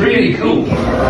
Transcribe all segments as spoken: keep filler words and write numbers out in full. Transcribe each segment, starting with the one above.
really cool.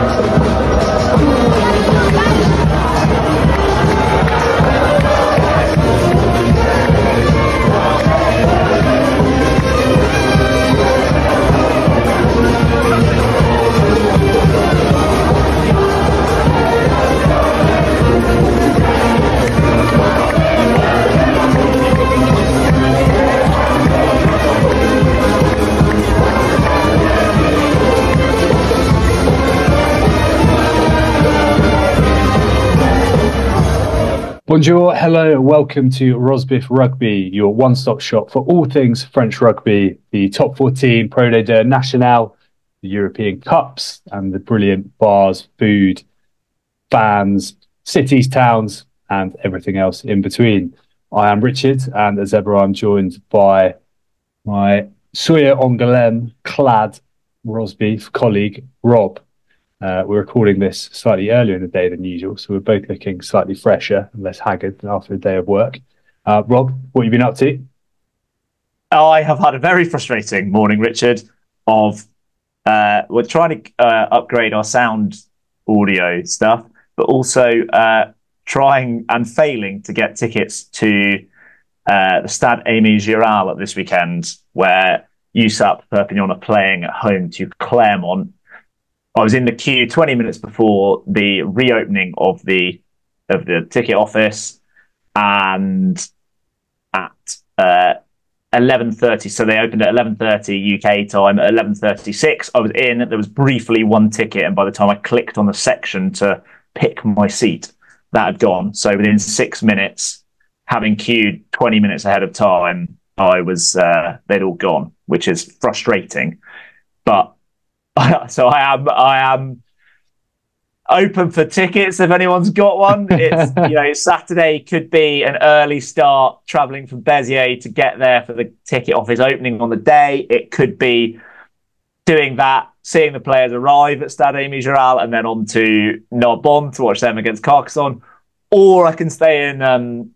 Bonjour, hello, and welcome to Rosbif Rugby, your one-stop shop for all things French rugby, the top fourteen, Pro de Deux National, the European Cups, and the brilliant bars, food, fans, cities, towns, and everything else in between. I am Richard, and as ever, I'm joined by my Soya Angoulême clad Rosbif colleague, Rob. Uh, we're recording this slightly earlier in the day than usual, so we're both looking slightly fresher and less haggard than after a day of work. Uh, Rob, what have you been up to? I have had a very frustrating morning, Richard, of uh, we're trying to uh, upgrade our sound audio stuff, but also uh, trying and failing to get tickets to uh, the Stade Aimé Giral at this weekend, where U S A P Perpignan are playing at home to Clermont. I was in the queue twenty minutes before the reopening of the of the ticket office, and at uh, eleven thirty, so they opened at eleven thirty U K time. At eleven thirty-six, I was in. There was briefly one ticket, and by the time I clicked on the section to pick my seat, that had gone. So within six minutes, having queued twenty minutes ahead of time, I was uh, they'd all gone, which is frustrating, but. So I am, I am open for tickets if anyone's got one. It's you know Saturday could be an early start travelling from Béziers to get there for the ticket office opening on the day. It could be doing that, seeing the players arrive at Stade Aimé Giral, and then on to Narbonne to watch them against Carcassonne, or I can stay in um,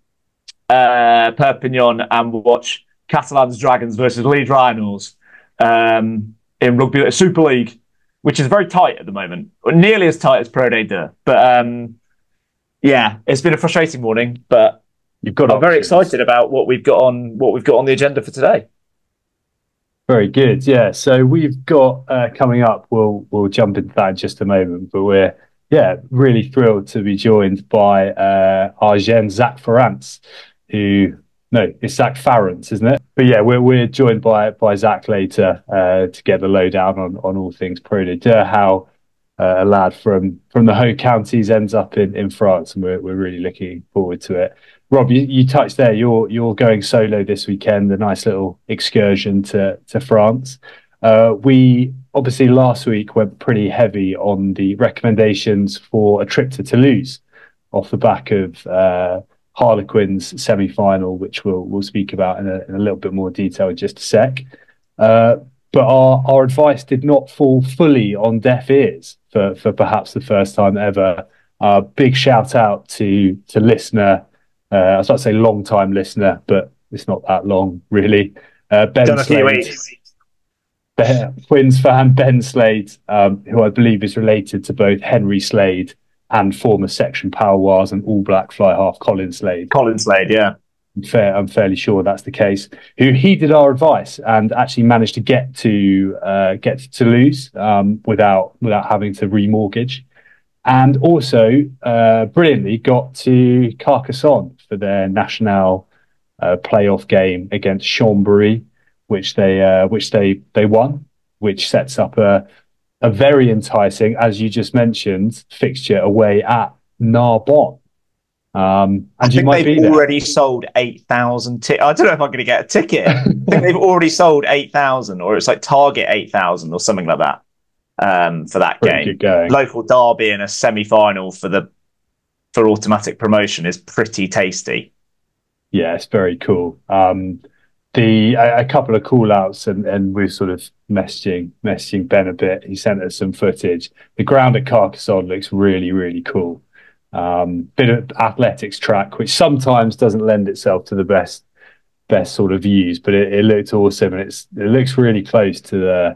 uh, Perpignan and watch Catalans Dragons versus Leeds Rhinos. Um, in Rugby Super League, which is very tight at the moment, or nearly as tight as Pro de Deux. But um, yeah, it's been a frustrating morning. But You've got. I'm options. very excited about what we've got on what we've got on the agenda for today. Very good. Yeah. So we've got uh, coming up. We'll we'll jump into that in just a moment. But we're yeah really thrilled to be joined by uh, our Gen Zach Ferrance, who. No, it's Zach Farrance, isn't it? But yeah, we're we're joined by by Zach later uh, to get the lowdown on, on all things Pro de Deux, how uh, a lad from from the Hauts counties ends up in, in France, and we're we're really looking forward to it. Rob, you, you touched there. You're you're going solo this weekend. A nice little excursion to to France. Uh, we obviously last week went pretty heavy on the recommendations for a trip to Toulouse, off the back of. Uh, Harlequins semi-final, which we'll we'll speak about in a, in a little bit more detail in just a sec. Uh, but our our advice did not fall fully on deaf ears for for perhaps the first time ever. Uh, big shout out to to listener. Uh, I was about to say long time listener, but it's not that long really. Uh, Ben Done a few Slade, weeks. Ben, Twins fan Ben Slade, um, who I believe is related to both Henry Slade and former Section Power and All Black fly half Colin Slade. Colin Slade, yeah. I'm, fair, I'm fairly sure that's the case. Who heeded our advice and actually managed to get to uh, get to Toulouse um, without without having to remortgage, and also uh, brilliantly got to Carcassonne for their national uh, playoff game against Chambéry, which they uh, which they they won, which sets up a. A very enticing, as you just mentioned, fixture away at Narbonne. Um, and I you think might they've be there. already sold eight thousand tickets. I don't know if I'm going to get a ticket. I think they've already sold eight thousand, or it's like target eight thousand or something like that um, for that Pretty game. good going. Local derby in a semi-final for the for automatic promotion is pretty tasty. Yeah, it's very cool. Um, the a, a couple of call outs and, and we're sort of messaging messaging Ben a bit. He sent us some footage. The ground at Carcassonne looks really, really cool. Um, bit of athletics track, which sometimes doesn't lend itself to the best best sort of views, but it, it looked awesome, and it's it looks really close to the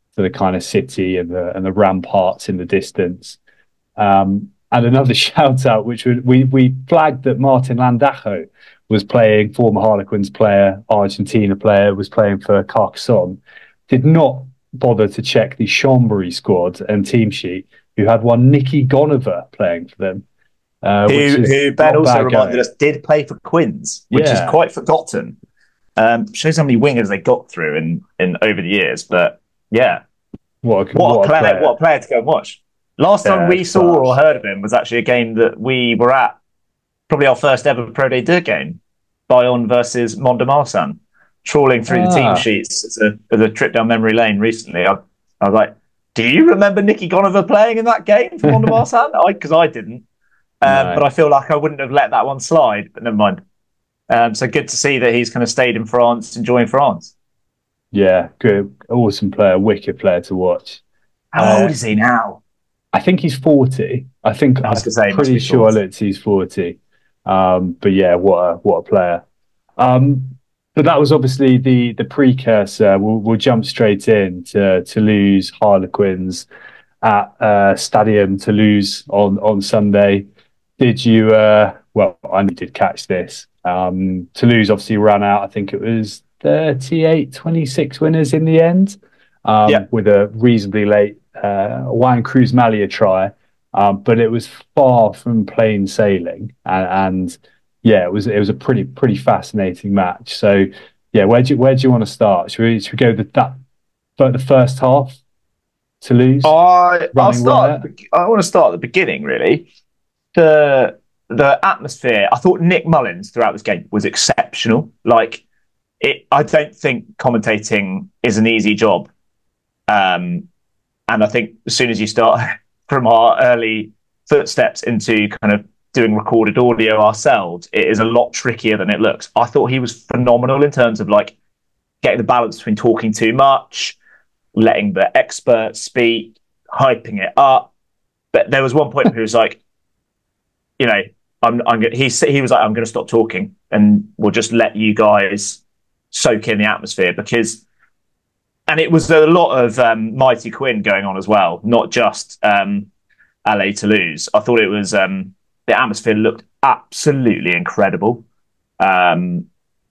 to the kind of city and the and the ramparts in the distance. Um, and another shout out, which we we flagged that Martin Landajo was playing, former Harlequins player, Argentina player, was playing for Carcassonne. Did not bother to check the Chambéry squad and team sheet, who had one Nicky Gonover playing for them. Uh, who, who Ben also reminded going. us did play for Quins, which yeah. is quite forgotten. Um, shows how many wingers they got through in, in over the years. But yeah, what a, what, what a player, player! What a player to go and watch. Last yeah, time we saw such. or heard of him was actually a game that we were at, probably our first ever Pro D two game, Bayonne versus Mont-de-Marsan. Trawling through ah. the team sheets as a, as a trip down memory lane recently. I, I was like, do you remember Nicky Gonover playing in that game for Mont-de-Marsan? Because I, I didn't. Um, no. But I feel like I wouldn't have let that one slide, but never mind. Um, so good to see that he's kind of stayed in France, enjoying France. Yeah, good. Awesome player, wicked player to watch. How uh, old is he now? I think he's forty. I think I was I'm say, pretty sure I looked he's forty. Um, but yeah, what a what a player. Um, but that was obviously the the precursor. We'll, we'll jump straight in to Toulouse Harlequins at uh, Stadium Toulouse on on Sunday. Did you? Uh, well, I did catch this. Um, Toulouse obviously ran out. I think it was thirty-eight twenty-six winners in the end, um, yeah. with a reasonably late uh, Juan Cruz Malia try. Um, but it was far from plain sailing, and, and yeah, it was it was a pretty pretty fascinating match. So yeah, where do you, where do you want to start? Should we should we go with that for the first half? Toulouse. I I'll start. Riot? I want to start at the beginning, really. The the atmosphere. I thought Nick Mullins throughout this game was exceptional. Like it, I don't think commentating is an easy job, um, and I think as soon as you start from our early footsteps into kind of doing recorded audio ourselves, it is a lot trickier than it looks. I thought he was phenomenal in terms of like getting the balance between talking too much, letting the experts speak, hyping it up. But there was one point where he was like, you know, I'm, I'm he he was like, I'm going to stop talking and we'll just let you guys soak in the atmosphere, because, and it was a lot of um, Mighty Quinn going on as well, not just um, L A Toulouse. I thought it was um, the atmosphere looked absolutely incredible, um,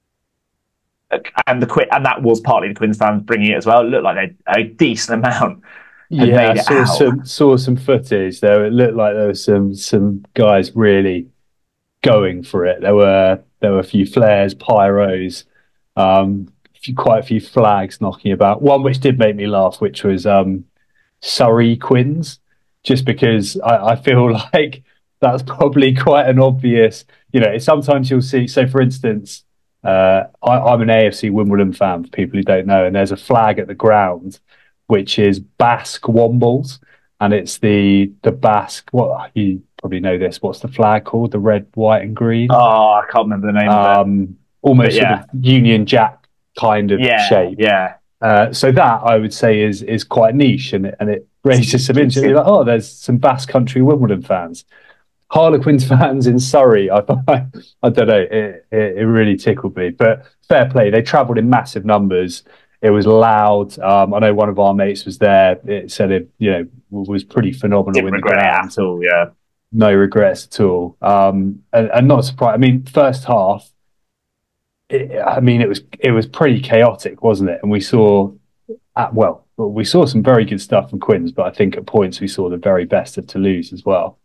and the and that was partly the Quins fans bringing it as well. It looked like they a decent amount. Yeah, I saw out. some saw some footage there. It looked like there were some some guys really going for it. There were there were a few flares, pyros, um, a few, quite a few flags knocking about. One which did make me laugh, which was um, Surrey Quins, just because I, I feel like that's probably quite an obvious. You know, sometimes you'll see. So, for instance, uh, I, I'm an A F C Wimbledon fan. For people who don't know, and there's a flag at the ground which is Basque Wombles, and it's the the Basque. What you probably know this. What's the flag called? The red, white, and green. Oh, I can't remember the name. Um, of it. Almost yeah. sort of Union Jack kind of yeah, shape. Yeah. Uh, so that I would say is is quite niche, and it, and it raises some interest. You're like, oh, there's some Basque Country Wimbledon fans, Harlequins fans in Surrey. I I, I don't know. It, it it really tickled me. But fair play. They travelled in massive numbers. It was loud. Um, I know one of our mates was there. It said it, you know, was pretty phenomenal. Didn't in the regret ground. it at all. Yeah, no regrets at all. Um, and, and not surprised. I mean, first half. It, I mean, it was it was pretty chaotic, wasn't it? And we saw, at, well, we saw some very good stuff from Quins, but I think at points we saw the very best of Toulouse as well.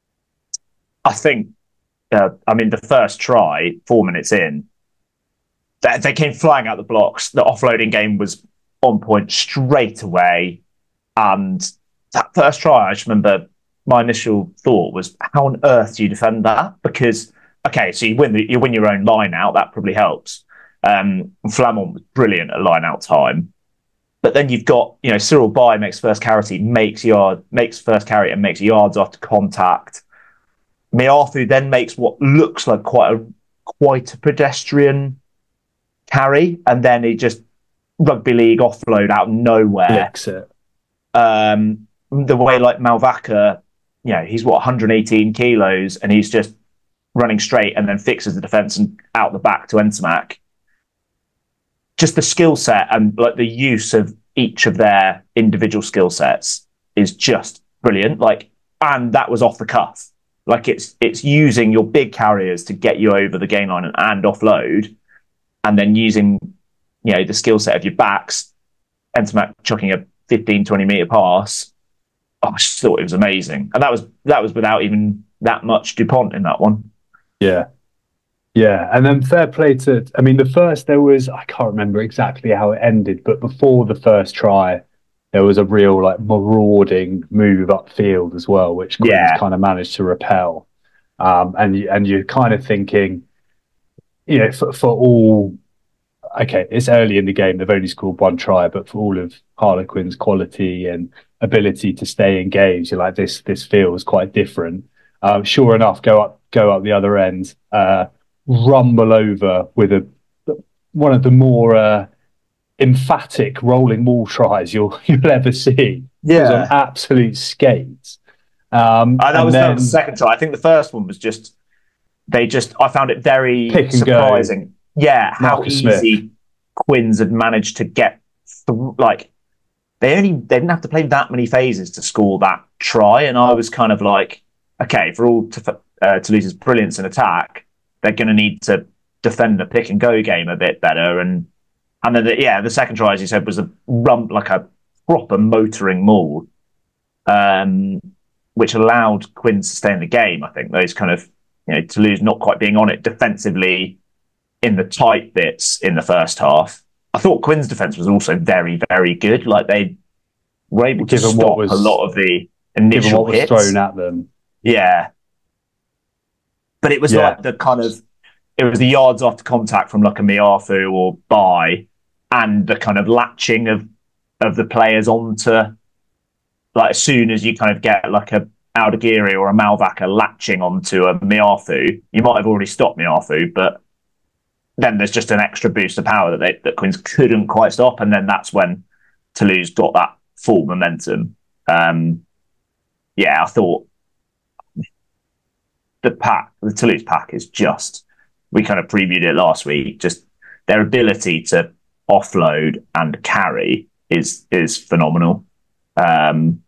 I think. Uh, I mean, the first try, four minutes in. They came flying out the blocks. The offloading game was on point straight away. And that first try, I just remember my initial thought was, how on earth do you defend that? Because, okay, so you win the, you win your own line out. That probably helps. Um, Flamand was brilliant at line out time. But then you've got, you know, Cyril Bay makes first carry, makes yard, makes first carry and makes yards after contact. Mearthu then makes what looks like quite a quite a pedestrian carry, and then he just rugby league offload out of nowhere. Flicks it. Um, the way like Malvaca, you know, he's what one hundred eighteen kilos, and he's just running straight and then fixes the defense and out the back to Ntamack. Just the skill set and like the use of each of their individual skill sets is just brilliant. Like, and that was off the cuff. Like it's it's using your big carriers to get you over the gain line and, and offload, and then using, you know, the skill set of your backs, Ntamack chucking a fifteen, twenty meter pass. I just thought it was amazing. And that was that was without even that much Dupont in that one. Yeah. Yeah. And then fair play to, I mean, the first, there was, I can't remember exactly how it ended, but before the first try, there was a real like marauding move upfield as well, which Quins Yeah. kind of managed to repel. Um, and, you, and you're kind of thinking, you know, for, for all, okay, it's early in the game, they've only scored one try, but for all of Harlequin's quality and ability to stay engaged, you're like, this this feels quite different. Um, sure enough, go up go up the other end, uh, rumble over with a one of the more uh, emphatic rolling wall tries you'll you'll ever see. Yeah. It was on absolute skates. Um, Uh, that and was then, that was the second try. I think the first one was just they just I found it very Pick and surprising. Yeah, how Marcus easy Smith. Quins had managed to get th- like they only they didn't have to play that many phases to score that try, and I was kind of like, okay, for all to, uh, Toulouse's brilliance in attack, they're going to need to defend the pick and go game a bit better, and and then the, yeah, the second try, as you said, was a rump like a proper motoring maul, um, which allowed Quins to stay in the game. I think those kind of, you know, Toulouse not quite being on it defensively in the tight bits in the first half. I thought Quins' defence was also very, very good. Like they were able to Given what stop was- a lot of the given initial what was hits. thrown at them. Yeah. But it was Yeah. like the kind of, it was the yards after contact from like a Miafu or Bai, and the kind of latching of, of the players onto, like as soon as you kind of get like a Aldagiri or a Malvaca latching onto a Miafu, you might have already stopped Miafu, but then there's just an extra boost of power that they, that Quins couldn't quite stop, and then that's when Toulouse got that full momentum. Um, yeah, I thought the pack, the Toulouse pack, is just. We kind of previewed it last week. Just their ability to offload and carry is is phenomenal. Um,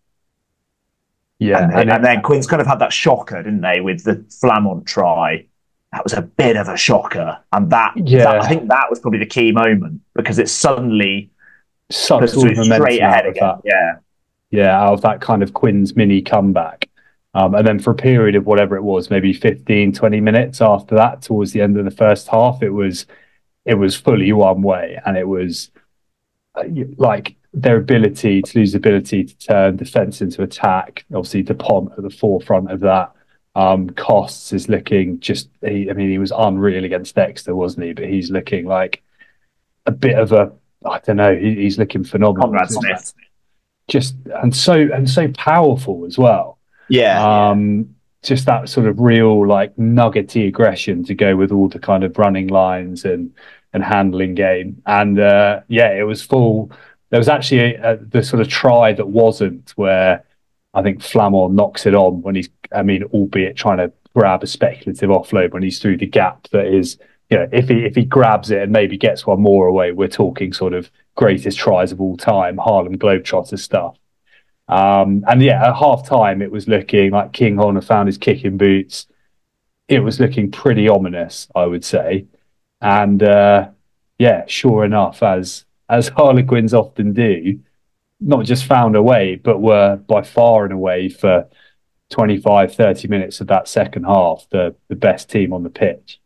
Yeah. and, and and it- then Quins kind of had that shocker, didn't they, with the Flamont try? That was a bit of a shocker, and that, Yeah. that I think that was probably the key moment, because it suddenly sucks puts all the it momentum straight out ahead of again. that. Yeah, Yeah, out of that kind of Quins mini comeback. Um, and then for a period of whatever it was, maybe fifteen, twenty minutes after that, towards the end of the first half, it was it was fully one way. And it was uh, like their ability, Toulouse's ability to turn defence into attack. Obviously, Dupont at the forefront of that. Um, Costs is looking just, he, I mean, he was unreal against Dexter, wasn't he? But he's looking like a bit of a, I don't know, he, he's looking phenomenal. Conrad Smith. Just, and so, and so powerful as well. Yeah, Um, just that sort of real like nuggety aggression to go with all the kind of running lines and and handling game. And uh, yeah, it was full. There was actually a, a, the sort of try that wasn't, where I think Flamand knocks it on when he's, I mean, albeit trying to grab a speculative offload when he's through the gap. That is, you know, if he if he grabs it and maybe gets one more away, we're talking sort of greatest tries of all time, Harlem Globetrotters stuff. Um, and yeah, at half time, it was looking like King Horner found his kicking boots. It was looking pretty ominous, I would say. And uh, yeah, sure enough, as as Harlequins often do, not just found a way, but were by far and away for twenty-five, thirty minutes of that second half, the, the best team on the pitch.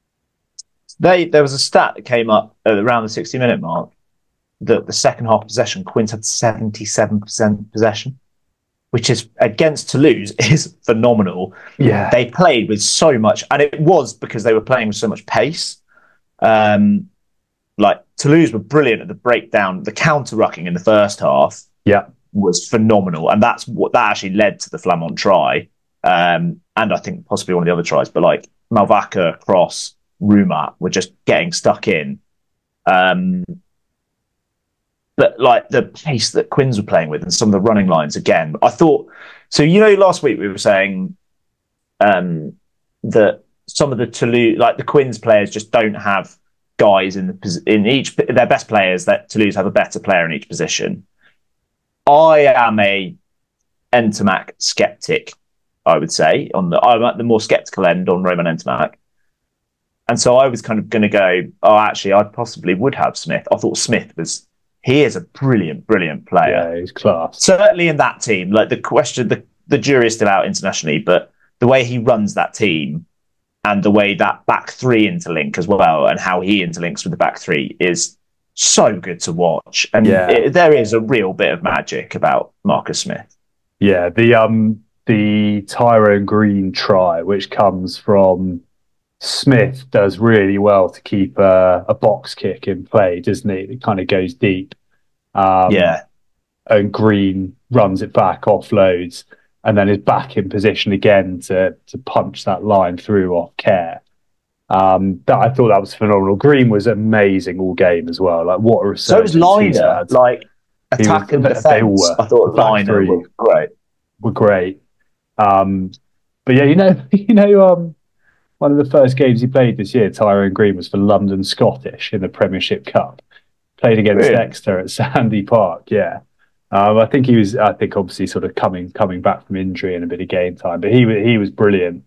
They there was a stat that came up at around the sixty minute mark that the second half possession, Quins had seventy-seven percent possession, which is against Toulouse is phenomenal. Yeah. They played with so much, and it was because they were playing with so much pace. Um, like Toulouse were brilliant at the breakdown, the counter rucking in the first half. Yeah. Was phenomenal, and that's what that actually led to the Flamand try, um, and I think possibly one of the other tries. But like Malvaca, Cross, Rumat were just getting stuck in. Um, but like the pace that Quins were playing with and some of the running lines again, I thought. So you know, last week we were saying um, that some of the Toulouse, like the Quins players, just don't have guys in the in each their best players that Toulouse have a better player in each position. I am a Ntamack skeptic, I would say. On the I'm at the more skeptical end on Romain Ntamack. And so I was kind of going to go, oh, actually, I possibly would have Smith. I thought Smith was, he is a brilliant, brilliant player. Yeah, he's class. Certainly in that team, like the question, the, the jury is still out internationally, but the way he runs that team and the way that back three interlink as well and how he interlinks with the back three is so good to watch. And yeah. it, there is a real bit of magic about Marcus Smith. Yeah, the um the Tyrone Green try, which comes from Smith, does really well to keep a, a box kick in play, doesn't he? It kind of goes deep. Um, yeah. And Green runs it back, offloads, and then is back in position again to to punch that line through off care. Um, that I thought that was phenomenal. Green was amazing all game as well. Like what a resurgence. So was Liner, like attack and defense. They all were. I thought Liner was great. Were great. Um, but yeah, you know, you know, um, one of the first games he played this year, Tyrone Green, was for London Scottish in the Premiership Cup. Played against really? Exeter at Sandy Park. Yeah, um, I think he was. I think obviously sort of coming coming back from injury and a bit of game time, but he he was brilliant.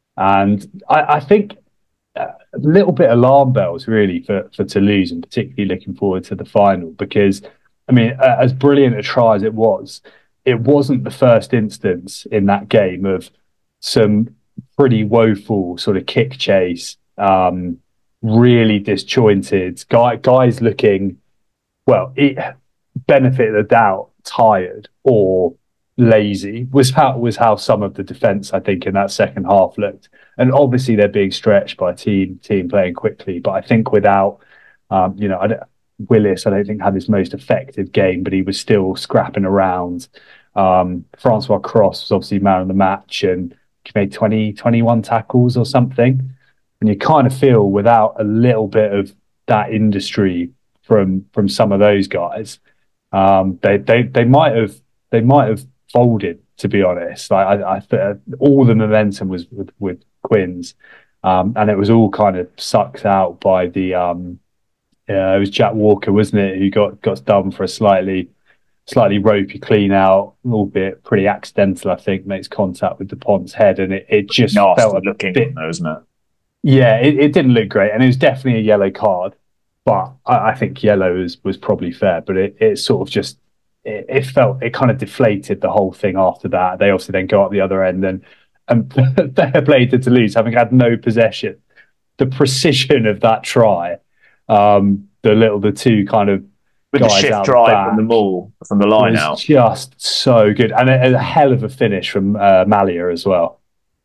And I, I think a little bit alarm bells really for for Toulouse, and particularly looking forward to the final because I mean, as brilliant a try as it was, it wasn't the first instance in that game of some pretty woeful sort of kick chase, um, really disjointed guy, guys looking, well, it, benefit of the doubt, tired or lazy was how was how some of the defence I think in that second half looked. And obviously they're being stretched by a team team playing quickly, but I think without, um, you know, I don't, Willis, I don't think had his most effective game, but he was still scrapping around. Um, Francois Cross was obviously man of the match and he made twenty, twenty-one tackles or something. And you kind of feel without a little bit of that industry from from some of those guys, um, they they they might have they might have folded. To be honest, like I, I all the momentum was with, with Quins, um, and it was all kind of sucked out by the. Um, uh, it was Jack Walker, wasn't it, who got got done for a slightly slightly ropey clean out, albeit pretty accidental. I think makes contact with Dupont's head, and it, it just nasty felt a looking, bit, though, isn't it? Yeah, it, it didn't look great, and it was definitely a yellow card. But I, I think yellow was was probably fair. But it, it sort of just it, it felt it kind of deflated the whole thing after that. They obviously then go up the other end and and fair play to Toulouse, having had no possession. The precision of that try, um, the little the two kind of with the shift drive from the maul from the line out, just so good, and a, a hell of a finish from uh, Malia as well.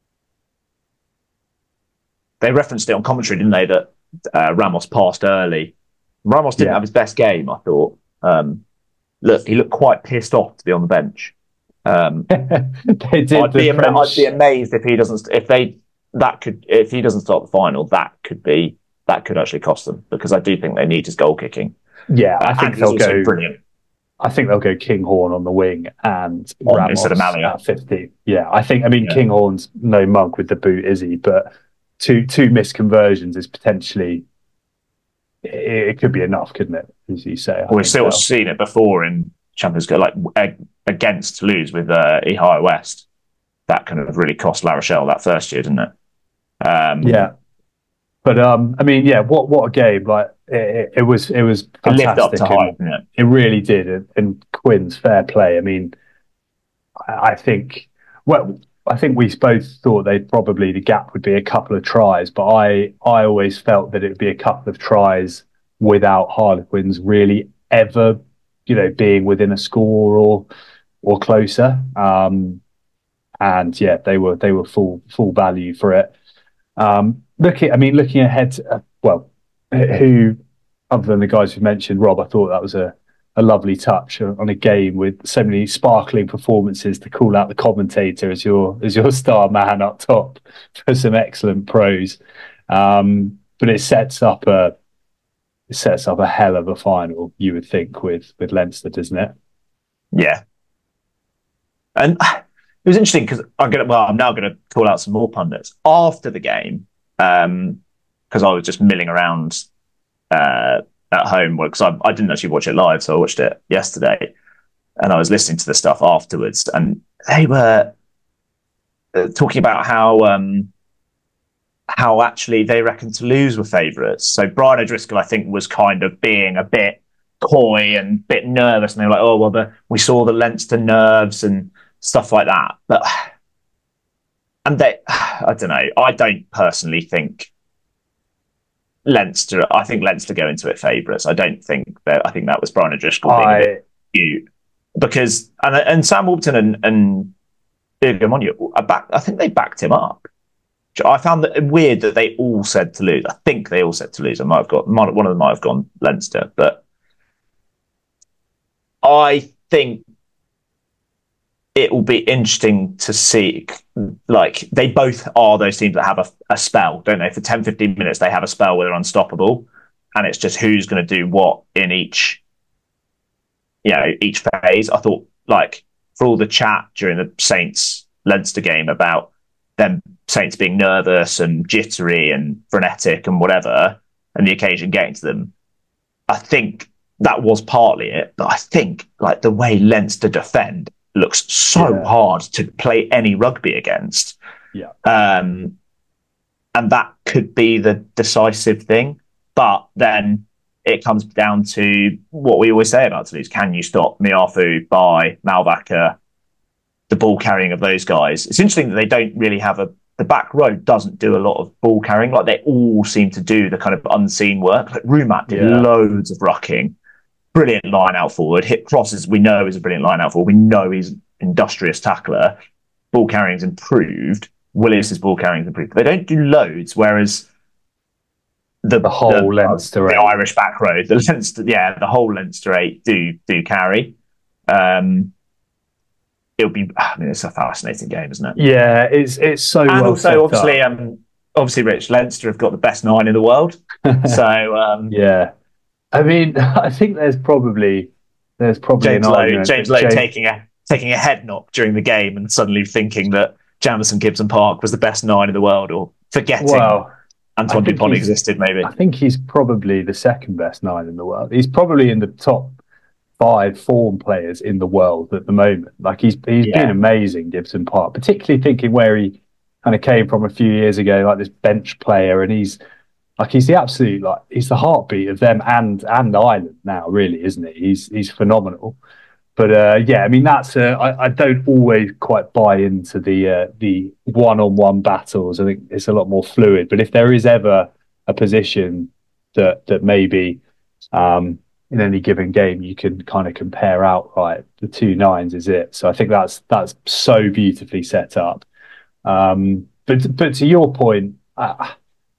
They referenced it on commentary, didn't they? That uh, Ramos passed early. Ramos didn't yeah. have his best game, I thought. Um, look, he looked quite pissed off to be on the bench. Um, they did. I'd be, ama- I'd be amazed if he doesn't. If they that could if he doesn't start the final, that could be that could actually cost them because I do think they need his goal kicking. Yeah, I think they'll go brilliant. I think they'll go Kinghorn on the wing and on, Ramos instead of Malia at fifty. Yeah, I think. I mean, yeah. Kinghorn's no monk with the boot, is he? But two two missed conversions is potentially it, it could be enough, couldn't it? As you say, well, we've still so. seen it before in Champions League, like against Toulouse with uh, Ihai West. That kind of really cost La Rochelle that first year, didn't it? Um, yeah. But um, I mean, yeah, what what a game! Like it, it was, it was fantastic. It lived up to hype, didn't it? It really did. And, and Quinn's fair play. I mean, I, I think well, I think we both thought they'd probably the gap would be a couple of tries, but I I always felt that it'd be a couple of tries without Harlequins really ever, you know, being within a score or or closer. Um, and yeah, they were they were full full value for it. Um, looking, I mean, looking ahead, to, uh, well, who other than the guys who mentioned, Rob, I thought that was a, a lovely touch on a game with so many sparkling performances to call out the commentator as your as your star man up top for some excellent prose. Um, but it sets up a it sets up a hell of a final, you would think, with with Leinster, doesn't it? Yeah, and it was interesting because I'm gonna. Well, I'm now going to call out some more pundits after the game because um, I was just milling around uh, at home because I, I didn't actually watch it live, so I watched it yesterday, and I was listening to the stuff afterwards, and they were uh, talking about how um, how actually they reckon Toulouse were favourites. So Brian O'Driscoll, I think, was kind of being a bit coy and a bit nervous, and they were like, "Oh well, the, we saw the Leinster nerves and stuff like that." But and they, I don't know. I don't personally think Leinster. I think Leinster go into it favourites. I don't think that. I think that was Brian O'Driscoll being I... a bit cute because and and Sam Warburton and and Ugo Monyo, I back. I think they backed him up. I found that weird that they all said Toulouse. I think they all said Toulouse. I might have got one of them might have gone Leinster, but I think it will be interesting to see. Like they both are those teams that have a, a spell, don't they? For ten, fifteen minutes, they have a spell where they're unstoppable, and it's just who's going to do what in each, you know, each phase. I thought, like, for all the chat during the Saints Leinster game about them Saints being nervous and jittery and frenetic and whatever, and the occasion getting to them, I think that was partly it. But I think like the way Leinster defend looks so yeah. hard to play any rugby against. Yeah. Um, and that could be the decisive thing. But then it comes down to what we always say about Toulouse. Can you stop Miafu, by Malvaca, the ball carrying of those guys? It's interesting that they don't really have a the back row doesn't do a lot of ball carrying. Like they all seem to do the kind of unseen work. Like Rumat did yeah. loads of rucking. Brilliant line out forward. Hit crosses, we know is a brilliant line out forward. We know he's an industrious tackler. Ball carrying's improved. Willis's ball carrying's improved. They don't do loads, whereas the, the whole the, Leinster the Irish back row, the Leinster, yeah, the whole Leinster eight do do carry. Um, it'll be. I mean, it's a fascinating game, isn't it? Yeah, it's it's so. And well also, obviously, up. um, obviously, Rich, Leinster have got the best nine in the world. so um, yeah. I mean, I think there's probably there's probably James an Lowe, argument James Lowe James... taking a taking a head knock during the game and suddenly thinking that Jamison Gibson Park was the best nine in the world, or forgetting well, Antoine Dupont existed. Maybe I think he's probably the second best nine in the world. He's probably in the top five form players in the world at the moment. Like he's he's yeah. been amazing, Gibson Park, particularly thinking where he kind of came from a few years ago, like this bench player, and he's. Like he's the absolute, like he's the heartbeat of them and and Ireland now, really, isn't he? He's he's phenomenal. But uh, yeah, I mean that's uh, I, I don't always quite buy into the uh, the one on one battles. I think it's a lot more fluid. But if there is ever a position that that maybe um, in any given game you can kind of compare outright, the two nines is it. So I think that's that's so beautifully set up. Um, but but to your point. Uh,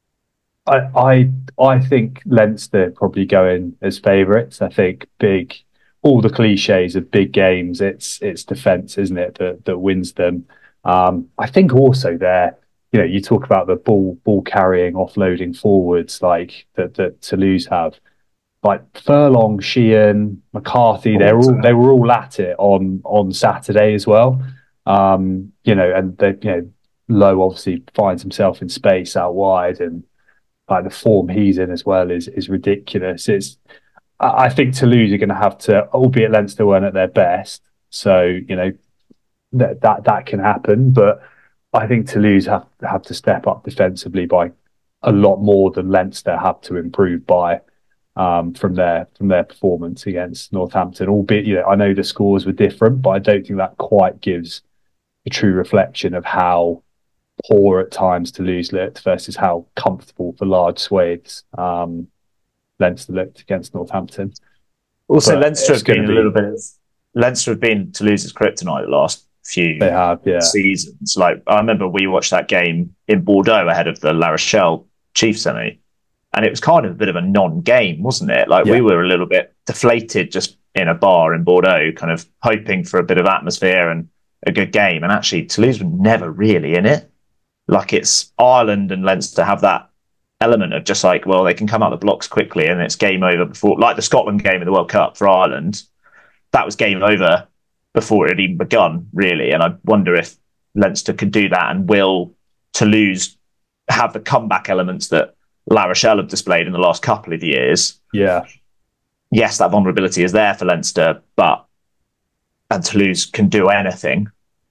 I, I I think Leinster probably go in as favourites. I think big, all the cliches of big games. It's it's defence, isn't it, that that wins them. Um, I think also there, you know, you talk about the ball ball carrying, offloading forwards like that that Toulouse have. Like Furlong, Sheehan, McCarthy, they're all they were all at it on on Saturday as well. Um, you know, and they you know Lowe obviously finds himself in space out wide and. Like the form he's in as well is is ridiculous. It's I think Toulouse are going to have to, albeit Leinster weren't at their best, so you know that that that can happen. But I think Toulouse have have to step up defensively by a lot more than Leinster have to improve by um, from their from their performance against Northampton. Albeit you know I know the scores were different, but I don't think that quite gives a true reflection of how poor at times Toulouse looked versus how comfortable for large swathes um, Leinster looked against Northampton. Also, but Leinster have been be... a little bit. Of, Leinster have been Toulouse's kryptonite the last few they have, yeah. seasons. Like I remember we watched that game in Bordeaux ahead of the La Rochelle Chiefs semi, and it was kind of a bit of a non-game, wasn't it? Like yeah. we were a little bit deflated just in a bar in Bordeaux, kind of hoping for a bit of atmosphere and a good game, and actually Toulouse were never really in it. Like it's Ireland and Leinster have that element of just like, well, they can come out the blocks quickly and it's game over before, like the Scotland game in the World Cup for Ireland, that was game over before it had even begun, really. And I wonder if Leinster could do that, and will Toulouse have the comeback elements that La Rochelle have displayed in the last couple of years. Yeah. Yes, that vulnerability is there for Leinster, but and Toulouse can do anything.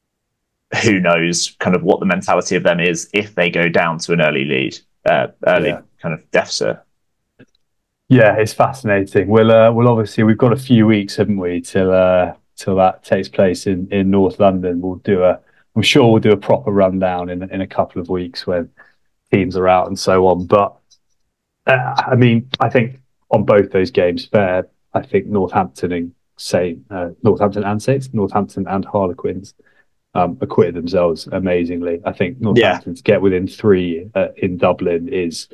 Who knows kind of what the mentality of them is if they go down to an early lead, uh, early yeah. kind of deficit. Yeah, it's fascinating. We'll uh, we'll obviously we've got a few weeks, haven't we, till uh, till that takes place in, in North London. We'll do a I'm sure we'll do a proper rundown in in a couple of weeks when teams are out and so on. But uh, I mean, I think on both those games, fair. I think Northampton and say uh, Northampton and Saints, Northampton and Harlequins um, acquitted themselves amazingly. I think Northampton yeah. to get within three uh, in Dublin is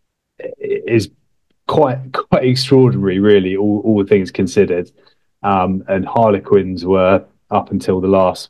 is. Quite, quite extraordinary, really. All, all things considered, um, and Harlequins were up until the last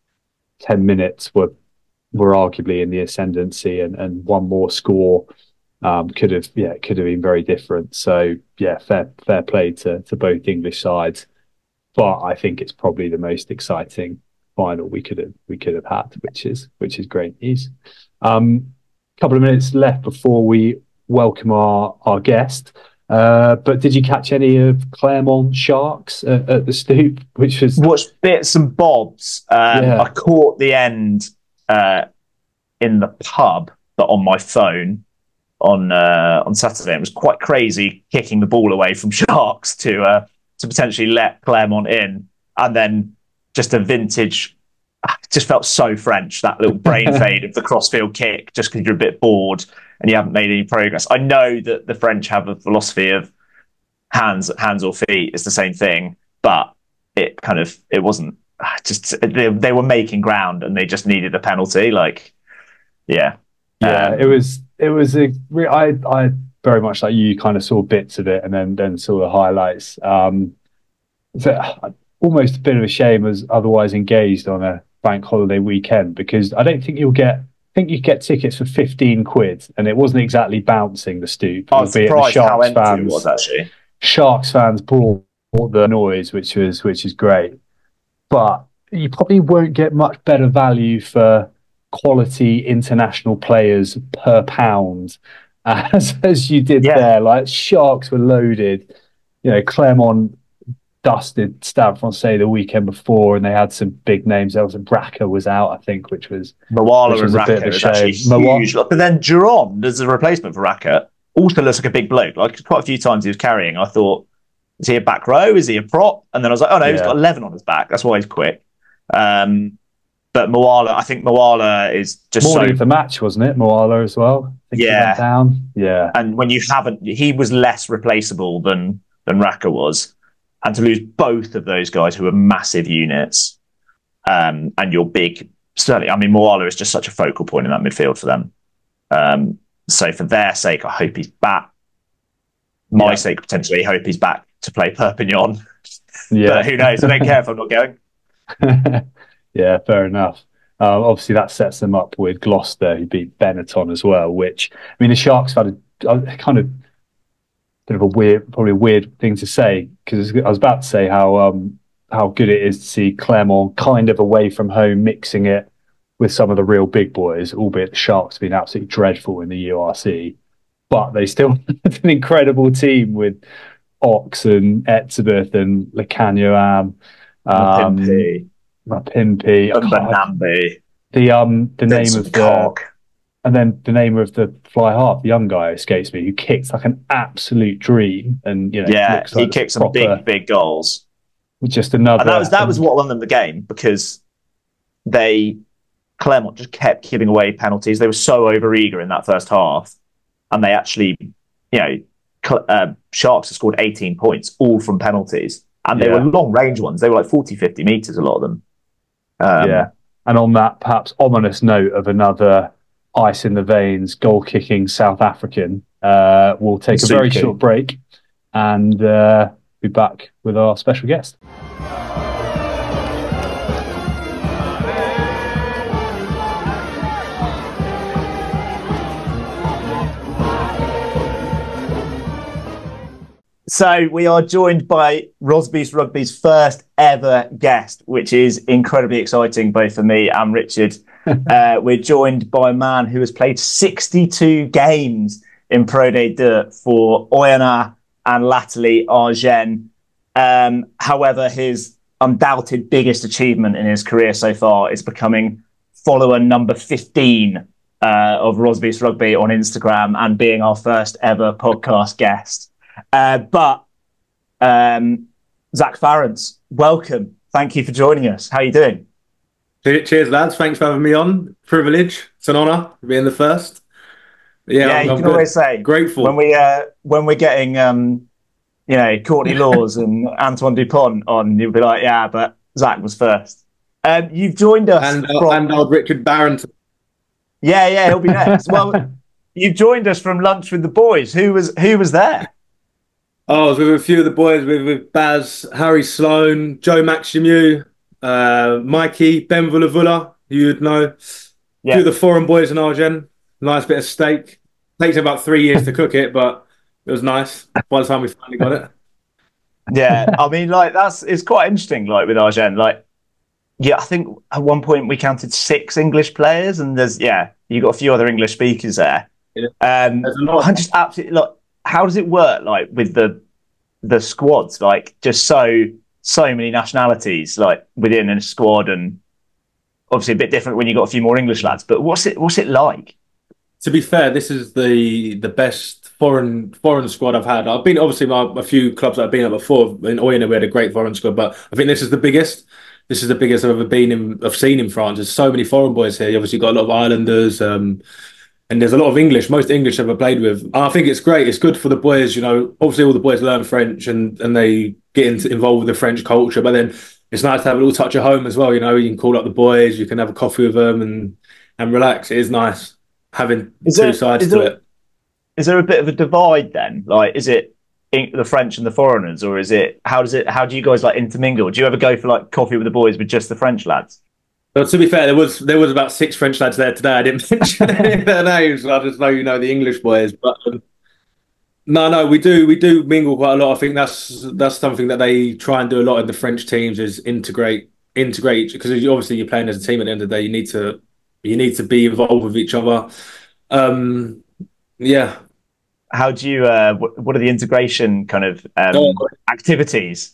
ten minutes were were arguably in the ascendancy, and, and one more score um, could have, yeah, could have been very different. So, yeah, fair fair play to to both English sides, but I think it's probably the most exciting final we could have we could have had, which is which is great news. Um, couple of minutes left before we welcome our our guest, uh, but did you catch any of Claremont Sharks at, at the Stoop? Which was watched bits and bobs. Um, yeah. I caught the end uh, in the pub, but on my phone on uh, on Saturday. It was quite crazy kicking the ball away from Sharks to uh, to potentially let Claremont in, and then just a vintage. It just felt so French, that little brain fade of the crossfield kick, just because you're a bit bored and you haven't made any progress. I know that the French have a philosophy of hands, hands or feet. It's the same thing, but it kind of it wasn't just they, they were making ground and they just needed a penalty. Like, yeah, yeah, um, it was it was a I I very much like you kind of saw bits of it and then then saw the highlights. Um, so almost a bit of a shame as otherwise engaged on a bank holiday weekend, because I don't think you'll get. I think you get tickets for fifteen quid, and it wasn't exactly bouncing the Stoop. I was surprised how empty fans, it was actually. Sharks fans brought the noise, which was which is great, but you probably won't get much better value for quality international players per pound as as you did yeah. there. Like Sharks were loaded, you know, Claremont dusted Stade Francais the weekend before, and they had some big names. There was a Bracca was out, I think, which was Moala which was and Racca was actually huge. But then Giron, as a replacement for Racca, also looks like a big bloke. Like quite a few times he was carrying, I thought, is he a back row? Is he a prop? And then I was like, oh no, yeah. he's got eleven on his back. That's why he's quick. Um, but Moala, I think Moala is just morning so... of the match, wasn't it? Moala as well. I think yeah, he went down. Yeah. And when you haven't, he was less replaceable than than Racca was. And to lose both of those guys who are massive units, um, and your big, certainly, I mean, Moala is just such a focal point in that midfield for them. Um, so for their sake, I hope he's back. My yeah. sake, potentially, I hope he's back to play Perpignan. Yeah. But who knows? I don't care if I'm not going. Yeah, fair enough. Uh, obviously, that sets them up with Gloucester, who beat Benetton as well, which, I mean, the Sharks had a, a kind of bit of a weird, probably a weird thing to say, because I was about to say how um, how good it is to see Claremont kind of away from home, mixing it with some of the real big boys, albeit the Sharks have been absolutely dreadful in the U R C. But they still have an incredible team with Ox and Etzebeth and Lecagnoam, um, Mapimpi, Mapimpi, Mbonambi. The um the name of the cock. And then the name of the fly half, the young guy, escapes me, who kicks like an absolute dream, and you know, yeah, looks like he kicked some big, big goals. Just another. And that was that um, was what won them the game, because they Claremont just kept giving away penalties. They were so overeager in that first half, and they actually, you know, uh, Sharks have scored eighteen points, all from penalties, and they yeah. were long range ones. They were like forty, fifty meters, a lot of them. Um, yeah, and on that perhaps ominous note of another ice in the veins, goal-kicking South African. Uh, we'll take a very short break and uh, be back with our special guest. So we are joined by Rosbeast Rugby's first ever guest, which is incredibly exciting, both for me and Richard. uh, we're joined by a man who has played sixty-two games in Pro D two for Oyonnax and latterly Agen. Um, however, his undoubted biggest achievement in his career so far is becoming follower number fifteen uh, of Rosbeast Rugby on Instagram and being our first ever podcast guest. Uh, but um, Zach Farrance, welcome. Thank you for joining us. How are you doing? Cheers, lads. Thanks for having me on. Privilege. It's an honour being the first. Yeah, yeah I'm, you I'm can good. always say grateful when we uh, when we're getting um, you know Courtney Laws and Antoine Dupont on. You'll be like, yeah, but Zach was first. Um, you've joined us and uh, from... and old Richard Barrington. Yeah, yeah, he'll be next. Well, you've joined us from Lunch with the Boys. Who was who was there? Oh, I was with a few of the boys, with, with Baz, Harry Sloan, Joe Maximu, uh, Mikey, Ben Vulavula, you'd know. Yeah. A few of the foreign boys in Agen. Nice bit of steak. Takes about three years to cook it, but it was nice by the time we finally got it. Yeah, I mean, like, that's it's quite interesting, like, with Agen. Like, yeah, I think at one point we counted six English players, and there's, yeah, you got a few other English speakers there. Yeah. Um, I'm just absolutely, like, how does it work, like, with the the squads? Like, just so so many nationalities, like, within a squad, and obviously a bit different when you got a few more English lads. But what's it what's it like? To be fair, this is the the best foreign foreign squad I've had. I've been obviously my, a few clubs that I've been at before. In Oyonnax, we had a great foreign squad, but I think this is the biggest. This is the biggest I've ever been in. I've seen in France. There's so many foreign boys here. You obviously got a lot of Islanders. Um, And there's a lot of English, most English I've ever played with. And I think it's great. It's good for the boys, you know. Obviously, all the boys learn French and, and they get into, involved with the French culture. But then it's nice to have a little touch of home as well, you know. You can call up the boys, you can have a coffee with them and, and relax. It is nice having is two there, sides to there, it. Is there a bit of a divide then? Like, is it the French and the foreigners, or is it, how does it, how do you guys like intermingle? Do you ever go for like coffee with the boys with just the French lads? But to be fair, there was there was about six French lads there today. I didn't mention their names. I just know you know the English boys. But um, no, no, we do we do mingle quite a lot. I think that's that's something that they try and do a lot in the French teams is integrate integrate because obviously you're playing as a team at the end of the day. You need to you need to be involved with each other. Um, yeah. How do you? Uh, what are the integration kind of um, oh. activities?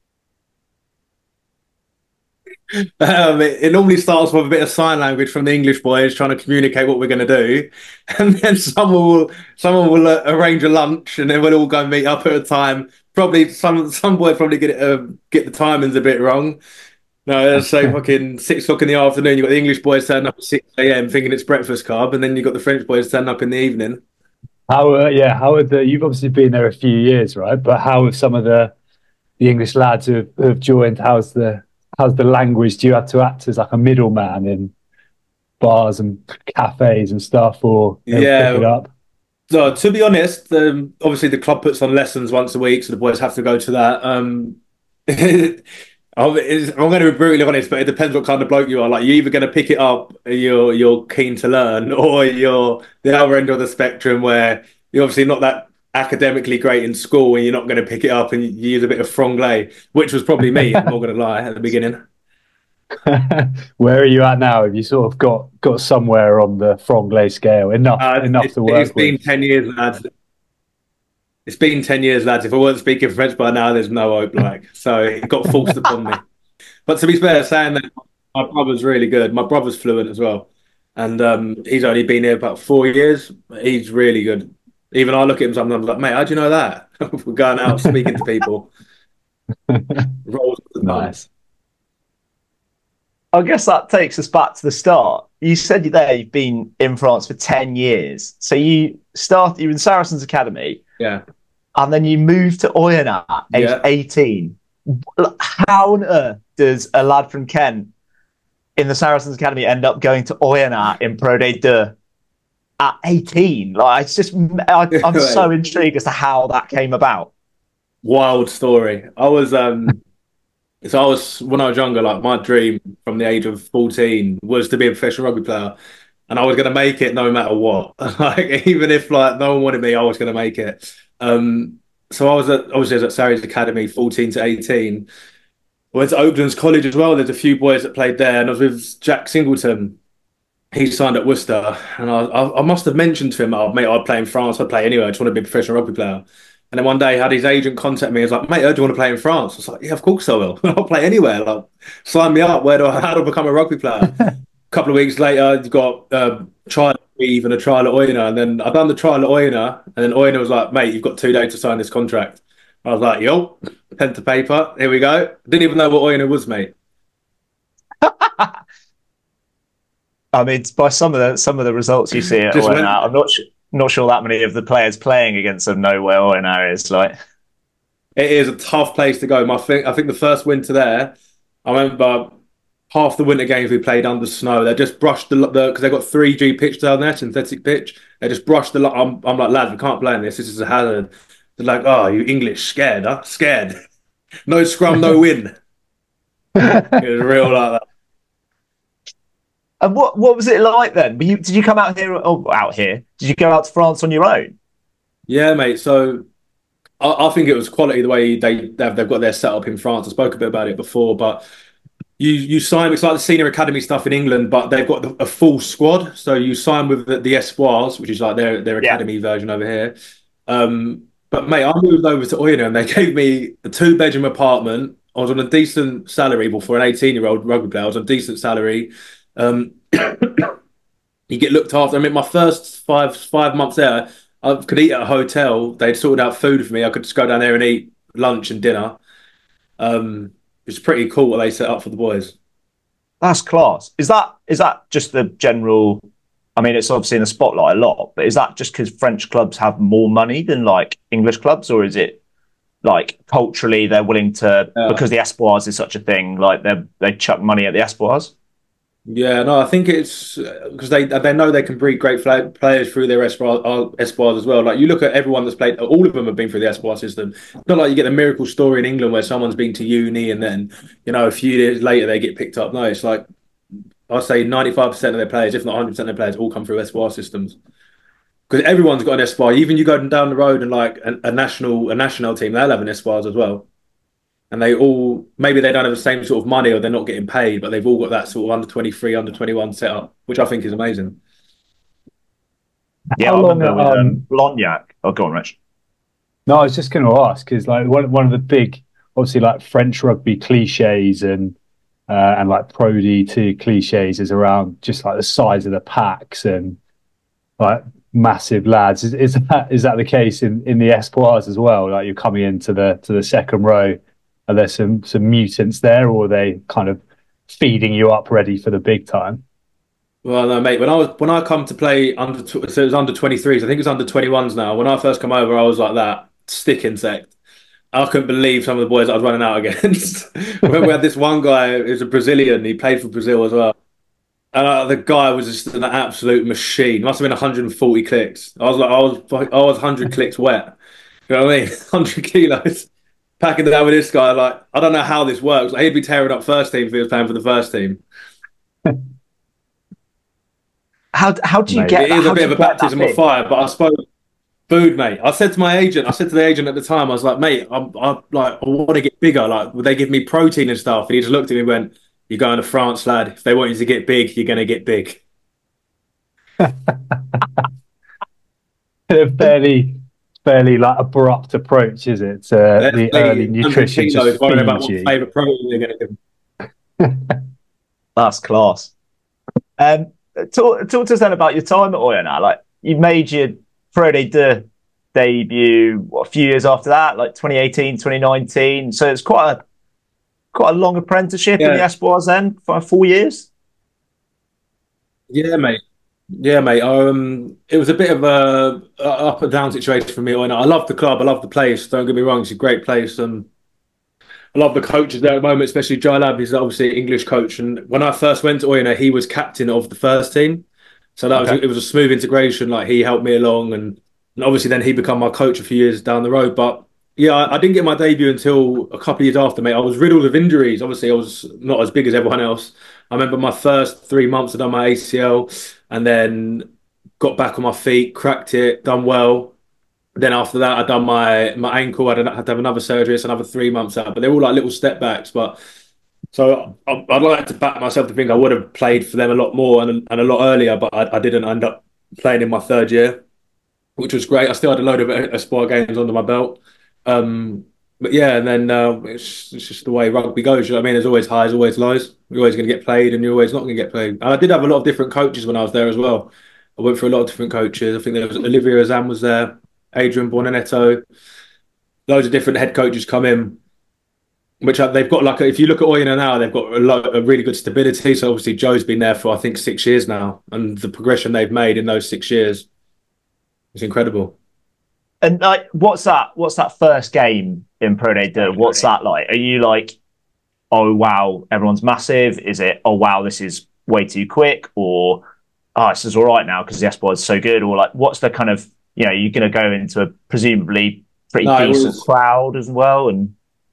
Um, it, it normally starts with a bit of sign language from the English boys trying to communicate what we're going to do, and then someone will someone will uh, arrange a lunch, and then we'll all go meet up at a time. Probably some some boys probably get it, uh, get the timings a bit wrong. No, let's say fucking six o'clock in the afternoon. You got the English boys turning up at six a m thinking it's breakfast club, and then you got the French boys turning up in the evening. How uh, yeah? How are the? You've obviously been there a few years, right? But how have some of the the English lads who have, who have joined? How's the How's the language? Do you have to act as like a middleman in bars and cafes and stuff, or yeah, pick it up? So to be honest, um, obviously the club puts on lessons once a week, so the boys have to go to that. Um, I'm going to be brutally honest, but it depends what kind of bloke you are. Like, you're either going to pick it up, and you're you're keen to learn, or you're the other end of the spectrum where you're obviously not that academically great in school and you're not going to pick it up and you use a bit of franglais, which was probably me, I'm not going to lie, at the beginning. Where are you at now? Have you sort of got got somewhere on the franglais scale? Enough uh, enough to work It's been with? ten years, lads. It's been ten years, lads. If I weren't speaking French by now, there's no hope, like. So it got forced upon me. But to be fair, saying that, my brother's really good. My brother's fluent as well. And um, he's only been here about four years. He's really good. Even I look at him sometimes like, mate, how do you know that? We're going out speaking to people. Rolls nice. I guess that takes us back to the start. You said there you've been in France for ten years. So you started, you were in Saracens Academy. Yeah. And then you moved to Oyonnax at age yeah. eighteen. How on earth does a lad from Kent in the Saracens Academy end up going to Oyonnax in Pro D two at eighteen? Like, it's just, I, I'm so intrigued as to how that came about. Wild story. I was, um, so I was, when I was younger, like, my dream from the age of fourteen was to be a professional rugby player. And I was going to make it no matter what. Like, even if, like, no one wanted me, I was going to make it. Um, so I was at, obviously I was at Sarries Academy, fourteen to eighteen. I went to Oaklands College as well. There's a few boys that played there. And I was with Jack Singleton. he signed at Worcester, and I, I, I must have mentioned to him, "Oh, mate, I'd play in France. I'd play anywhere. I just want to be a professional rugby player." And then one day, he had his agent contact me. He was like, "Mate, I do you want to play in France?" I was like, "Yeah, of course I will. I'll play anywhere. Like, sign me up. Where do I, how do I become a rugby player?" A couple of weeks later, you got um, trial at Reeve and a trial at Oyonnax, and then I done the trial at Oyonnax, and then Oyonnax was like, "Mate, you've got two days to sign this contract." I was like, "Yo, pen to paper. Here we go." Didn't even know what Oyonnax was, mate. I mean, by some of the some of the results you see at Just Oyonnax, went- I'm not su- not sure that many of the players playing against them know where Oyonnax is. Like, It is a tough place to go. My thing, I think the first winter there, I remember half the winter games we played under snow. They just brushed the because they got three G pitch down there, synthetic pitch. They just brushed the. I'm, I'm like, lads, we can't play in this. This is a hazard. They're like, "Oh, you English scared? Huh? Scared? No scrum, no win." It was real like that. and what what was it like then? Were you, did you come out here? Oh, out here? Did you go out to France on your own? Yeah, mate. So I, I think it was quality the way they they've, they've got their setup in France. I spoke a bit about it before, but you you sign. It's like the senior academy stuff in England, but they've got the, a full squad. So you sign with the, the Espoirs, which is like their their Yeah. academy version over here. Um, but mate, I moved over to Oyonnax and they gave me a two bedroom apartment. I was on a decent salary, well, for an eighteen year old rugby player. I was on a decent salary. Um, you get looked after. I mean, my first five five months there, I could eat at a hotel. They'd sorted out food for me. I could just go down there and eat lunch and dinner. Um, it's pretty cool what they set up for the boys. That's class. Is that is that just the general? I mean, it's obviously in the spotlight a lot, but is that just because French clubs have more money than like English clubs, or is it like culturally they're willing to Yeah. because the Espoirs is such a thing? Like they they chuck money at the Espoirs. Yeah, no, I think it's because they they know they can breed great fla- players through their Espoirs, uh, Espoirs as well. Like you look at everyone that's played, all of them have been through the Espoir system. It's not like you get the miracle story in England where someone's been to uni and then, you know, a few years later they get picked up. No, it's like I'd say ninety-five percent of their players, if not one hundred percent of their players, all come through Espoir systems. Because everyone's got an Espoir. Even you go down the road and like a, a national a national team, they'll have an Espoirs as well. And they all maybe they don't have the same sort of money or they're not getting paid, but they've all got that sort of under twenty-three, under twenty-one setup, which I think is amazing. Yeah, How I long, remember with um, um, Blognac. Oh, go on, Rich. No, I was just going to ask because like one one of the big, obviously like French rugby cliches and uh, and like Pro D two cliches is around just like the size of the packs and like massive lads. Is, is that is that the case in, in the Espoirs as well? Like you're coming into the to the second row, are there some some mutants there, or are they kind of feeding you up ready for the big time? Well, no, mate. When I was when I come to play under, tw- so it was under twenty-threes. I think it's under twenty-ones now. When I first come over, I was like that stick insect. I couldn't believe some of the boys I was running out against. When we had this one guy, he was a Brazilian. He played for Brazil as well. And uh, the guy was just an absolute machine. Must have been one hundred forty clicks. I was like, I was, I was one hundred clicks wet. You know what I mean? one hundred kilos. Packing it down with this guy. Like, I don't know how this works. Like, he'd be tearing up first team if he was playing for the first team. How how do you Mate, get? It is how a do bit you of a get that baptism of big? fire, but I suppose food, mate. I said to my agent, I said to the agent at the time, I was like, mate, I'm, I like, I want to get bigger. Like, would they give me protein and stuff? And he just looked at me and went, "You're going to France, lad. If they want you to get big, you're going to get big." A fairly fairly like abrupt approach, is it? To the early nutrition just worrying about feeds what you. favourite protein they're going to give. That's class. Um, talk, talk to us then about your time at Oyonnax. Like you made your Pro de debut what, a few years after that, like twenty eighteen, twenty nineteen. So it's quite a quite a long apprenticeship in Yeah. the Espoirs then, for four years. Yeah, mate. Yeah, mate. Um, it was a bit of a, a up and down situation for me. I love the club. I love the place. Don't get me wrong. It's a great place. Um, I love the coaches there at the moment, especially Jai Lab. He's obviously an English coach. And when I first went to Oyonnax, he was captain of the first team. So that Okay. was it was a smooth integration. Like he helped me along, and, and obviously then he became my coach a few years down the road. But yeah, I, I didn't get my debut until a couple of years after, mate. I was riddled with injuries. Obviously, I was not as big as everyone else. I remember my first three months I done my A C L, and then got back on my feet, cracked it, done well. Then after that, I done my my ankle. I had to have another surgery. It's another three months out, but they're all like little step backs. But So I- I'd like to back myself to think I would have played for them a lot more and, and a lot earlier, but I, I didn't end up playing in my third year, which was great. I still had a load of Espoir games under my belt. Um, but yeah, and then uh, it's, it's just the way rugby goes. You know what I mean? There's always highs, always lows. You're always going to get played, and you're always not going to get played. And I did have a lot of different coaches when I was there as well. I went for a lot of different coaches. I think there was Olivier Azam was there, Adrian Bornanetto, loads of different head coaches come in, which are, they've got like if you look at Oyonnax now, they've got a, lot, a really good stability. So obviously Joe's been there for I think six years now, and the progression they've made in those six years is incredible. And like, what's that? What's that first game in Pro D two? What's that like? Are you like, oh wow, everyone's massive? Is it, oh wow, this is way too quick? Or oh, this is all right now because the Espoir is so good? Or like, what's the kind of, you know, you're going to go into a presumably pretty No, it decent was- crowd as well, and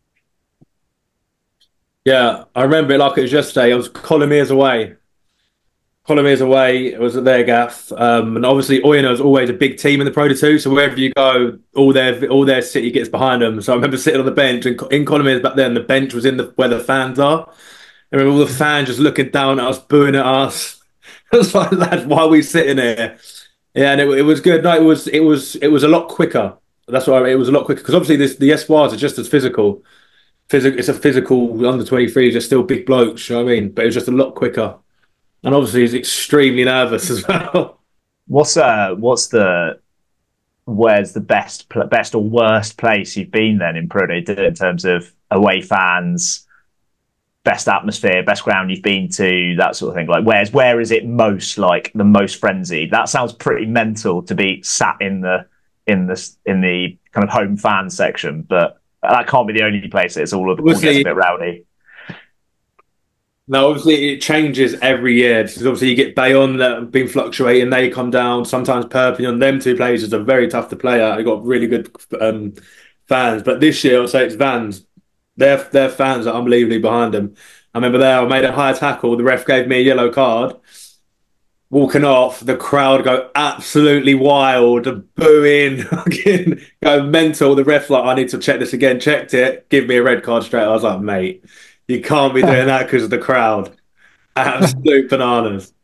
Yeah, I remember it like it was yesterday. I was Colomiers away. Colomiers away. It was at their gaff, um, and obviously Oyonnax is always a big team in the Pro D two. So wherever you go, all their all their city gets behind them. So I remember sitting on the bench, and in Colomiers back then, the bench was in the where the fans are. I remember all the fans just looking down at us, booing at us. It was like, lads, why are we sitting here? Yeah, and it, it was good. No, it was it was it was a lot quicker. That's why it was a lot quicker because obviously this the Espoirs are just as physical. Physical, it's a physical under twenty-threes. Are still big blokes. You know what I mean? But it was just a lot quicker. And obviously, he's extremely nervous as well. what's uh, what's the where's the best best or worst place you've been then in Pro D two in terms of away fans, best atmosphere, best ground you've been to, that sort of thing? Like, where's where is it most like the most frenzied? That sounds pretty mental to be sat in the in the in the kind of home fan section, but that can't be the only place. It's all of all gets a bit rowdy. No, obviously it changes every year. Because obviously you get Bayonne that have been fluctuating, they come down. Sometimes Perpignan, them two places are very tough to play at. They've got really good um, fans. But this year, I'll say it's Vans. Their their fans are unbelievably behind them. I remember there, I made a high tackle. The ref gave me a yellow card. Walking off, the crowd go absolutely wild, booing, go mental. The ref like, I need to check this again. Checked it, give me a red card straight. I was like, mate, you can't be doing that because of the crowd. Absolute bananas.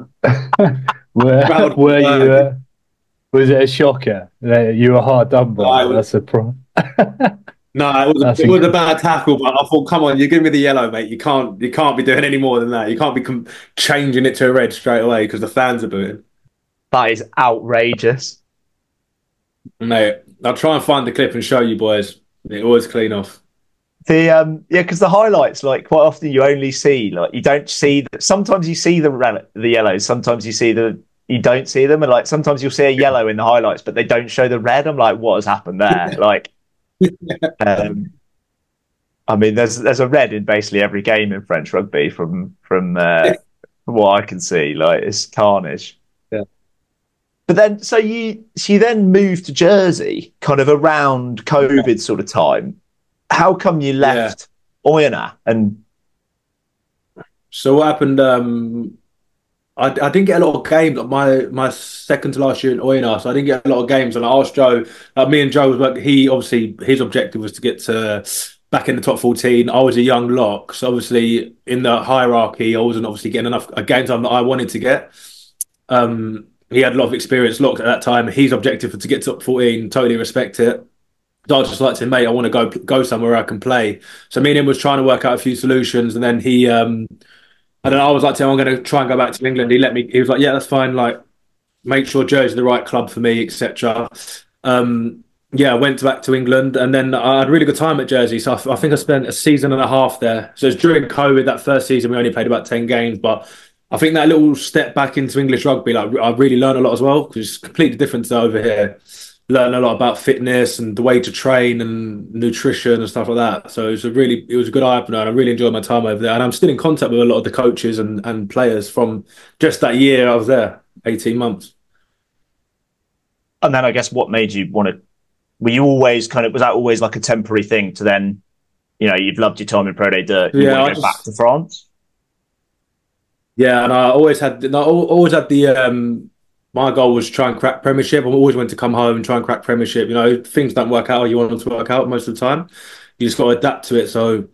were, were you? Uh, was it a shocker? You were hard done by. No, That's a problem. No, it was, it was a bad tackle, but I thought, come on, you give me the yellow, mate. You can't, you can't be doing any more than that. You can't be com- changing it to a red straight away because the fans are booing. That is outrageous. Mate, I'll try and find the clip and show you boys. It always clean off. The um yeah, because the highlights, like quite often you only see like you don't see the, sometimes you see the red, the yellows, sometimes you see the you don't see them, and like sometimes you'll see a yellow in the highlights, but they don't show the red. I'm like, what has happened there? Like, um, I mean, there's there's a red in basically every game in French rugby from from, uh, from what I can see. Like, it's carnage. Yeah. But then, so you so you then moved to Jersey, kind of around COVID sort of time. How come you left yeah. Oyonnax? And so what happened? Um, I, I didn't get a lot of games. My my second to last year in Oyonnax, so I didn't get a lot of games. And I asked Joe. Uh, me and Joe was like, he obviously his objective was to get to back in the top fourteen. I was a young lock, so obviously in the hierarchy, I wasn't obviously getting enough game time that I wanted to get. Um, he had a lot of experience locked at that time. His objective was to get to top fourteen. Totally respect it. So I was just like to him, mate, I want to go go somewhere I can play. So me and him was trying to work out a few solutions, and then he. Um, And then I was like to him, I'm going to try and go back to England. He let me, he was like, yeah, that's fine. Like, make sure Jersey's the right club for me, et cetera. Um, yeah, I went back to England and then I had a really good time at Jersey. So I, I think I spent a season and a half there. So it was during COVID, that first season, we only played about ten games. But I think that little step back into English rugby, like I really learned a lot as well because it's completely different to over here. Learn a lot about fitness and the way to train and nutrition and stuff like that. So it was a really, it was a good eye opener, and I really enjoyed my time over there. And I'm still in contact with a lot of the coaches and, and players from just that year I was there, eighteen months. And then I guess what made you want to? Were you always kind of was that always like a temporary thing to then, you know, you've loved your time in Pro D two, you yeah, want to I go just, back to France? Yeah, and I always had, I always had the. Um, My goal was to try and crack Premiership. I always wanted to come home and try and crack Premiership. You know, things don't work out how you want them to work out most of the time. You just got to adapt to it. So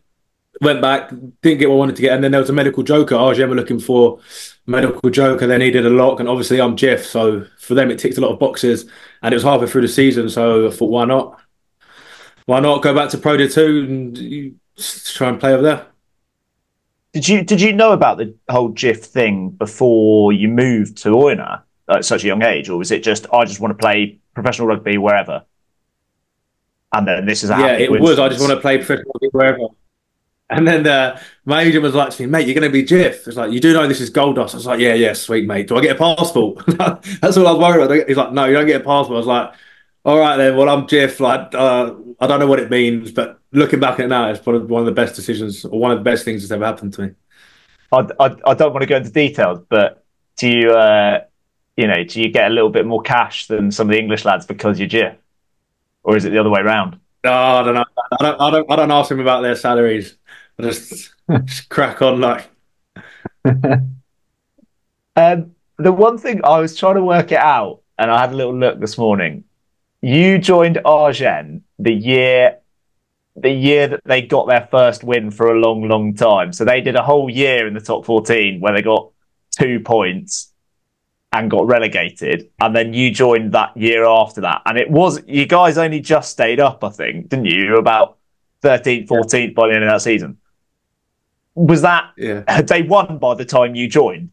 Went back, didn't get what I wanted to get, and then there was a medical joker. R G M were looking for a medical joker. They needed a lock, and obviously I'm Jiff, so for them it ticked a lot of boxes. And it was halfway through the season, so I thought, why not? Why not go back to Pro D two and try and play over there? Did you did you know about the whole GIF thing before you moved to Oyonnax at such a young age, or was it just I just want to play professional rugby wherever? And then this is a yeah, it was. I just want to play professional rugby wherever. And then uh, my agent was like to me, mate, you're going to be Jiff. It's like, you do know this is gold dust. I was like, yeah, yeah, sweet, mate. Do I get a passport? That's all I was worried about. He's like, no, you don't get a passport. I was like, all right then, well, I'm Jiff. Like, uh, I don't know what it means, but looking back at it now, it's probably one of the best decisions or one of the best things that's ever happened to me. I, I, I don't want to go into details, but do you, uh, you know, do you get a little bit more cash than some of the English lads because you're Jiff? Or is it the other way around? No, I don't know. I don't, I don't, I don't ask them about their salaries. I just, just crack on like. um, the one thing I was trying to work it out, and I had a little look this morning. You joined Agen the year, the year that they got their first win for a long, long time. So they did a whole year in the top fourteen where they got two points and got relegated. And then you joined that year after that. And it was, you guys only just stayed up, I think, didn't you? You were about thirteenth, fourteenth by the end of that season. Was that, yeah. Had they won by the time you joined?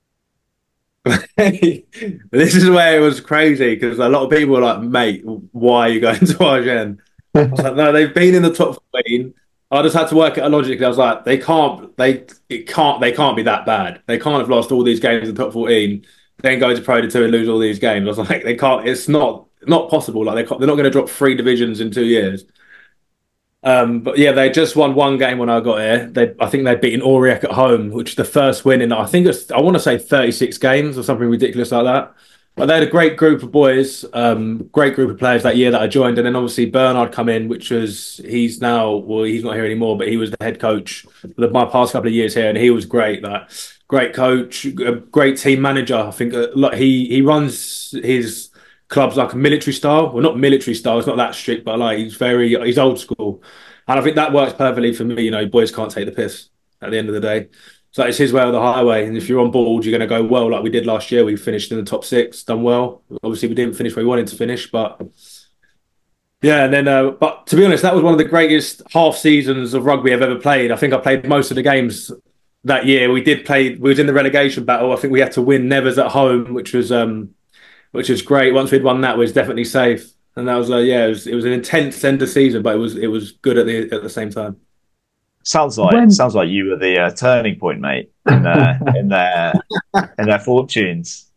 This is where it was crazy because a lot of people were like, mate, why are you going to Agen? I was like, no, they've been in the top fourteen. I just had to work it out logically. I was like, they can't, they it can't, they can't be that bad. They can't have lost all these games in the top fourteen, then go to Pro D two and lose all these games. I was like, they can't. It's not not possible. Like they can't, they're not going to drop three divisions in two years. Um, but yeah, they just won one game when I got here. They, I think they'd beaten Aurillac at home, which is the first win in, I think it's, I want to say thirty-six games or something ridiculous like that. But they had a great group of boys, um, great group of players that year that I joined. And then obviously Bernard come in, which was, he's now, well, he's not here anymore, but he was the head coach for my past couple of years here. And he was great, like great coach, a great team manager. I think uh, like he, he runs his clubs like a military style. Well, not military style, it's not that strict, but like he's very, he's old school. And I think that works perfectly for me. You know, boys can't take the piss at the end of the day. So it's his way or the highway. And if you're on board, you're going to go well like we did last year. We finished in the top six, done well. Obviously, we didn't finish where we wanted to finish, but yeah. And then, uh, but to be honest, that was one of the greatest half seasons of rugby I've ever played. I think I played most of the games that year. We did play, we was in the relegation battle. I think we had to win Nevers at home, which was, um, which was great. Once we'd won that, we was definitely safe. And that was, uh, yeah, it was, it was an intense end of season, but it was, it was good at the, at the same time. Sounds like when... sounds like you were the uh, turning point, mate, in their in their in their fortunes.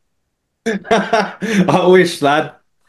I wish, lad.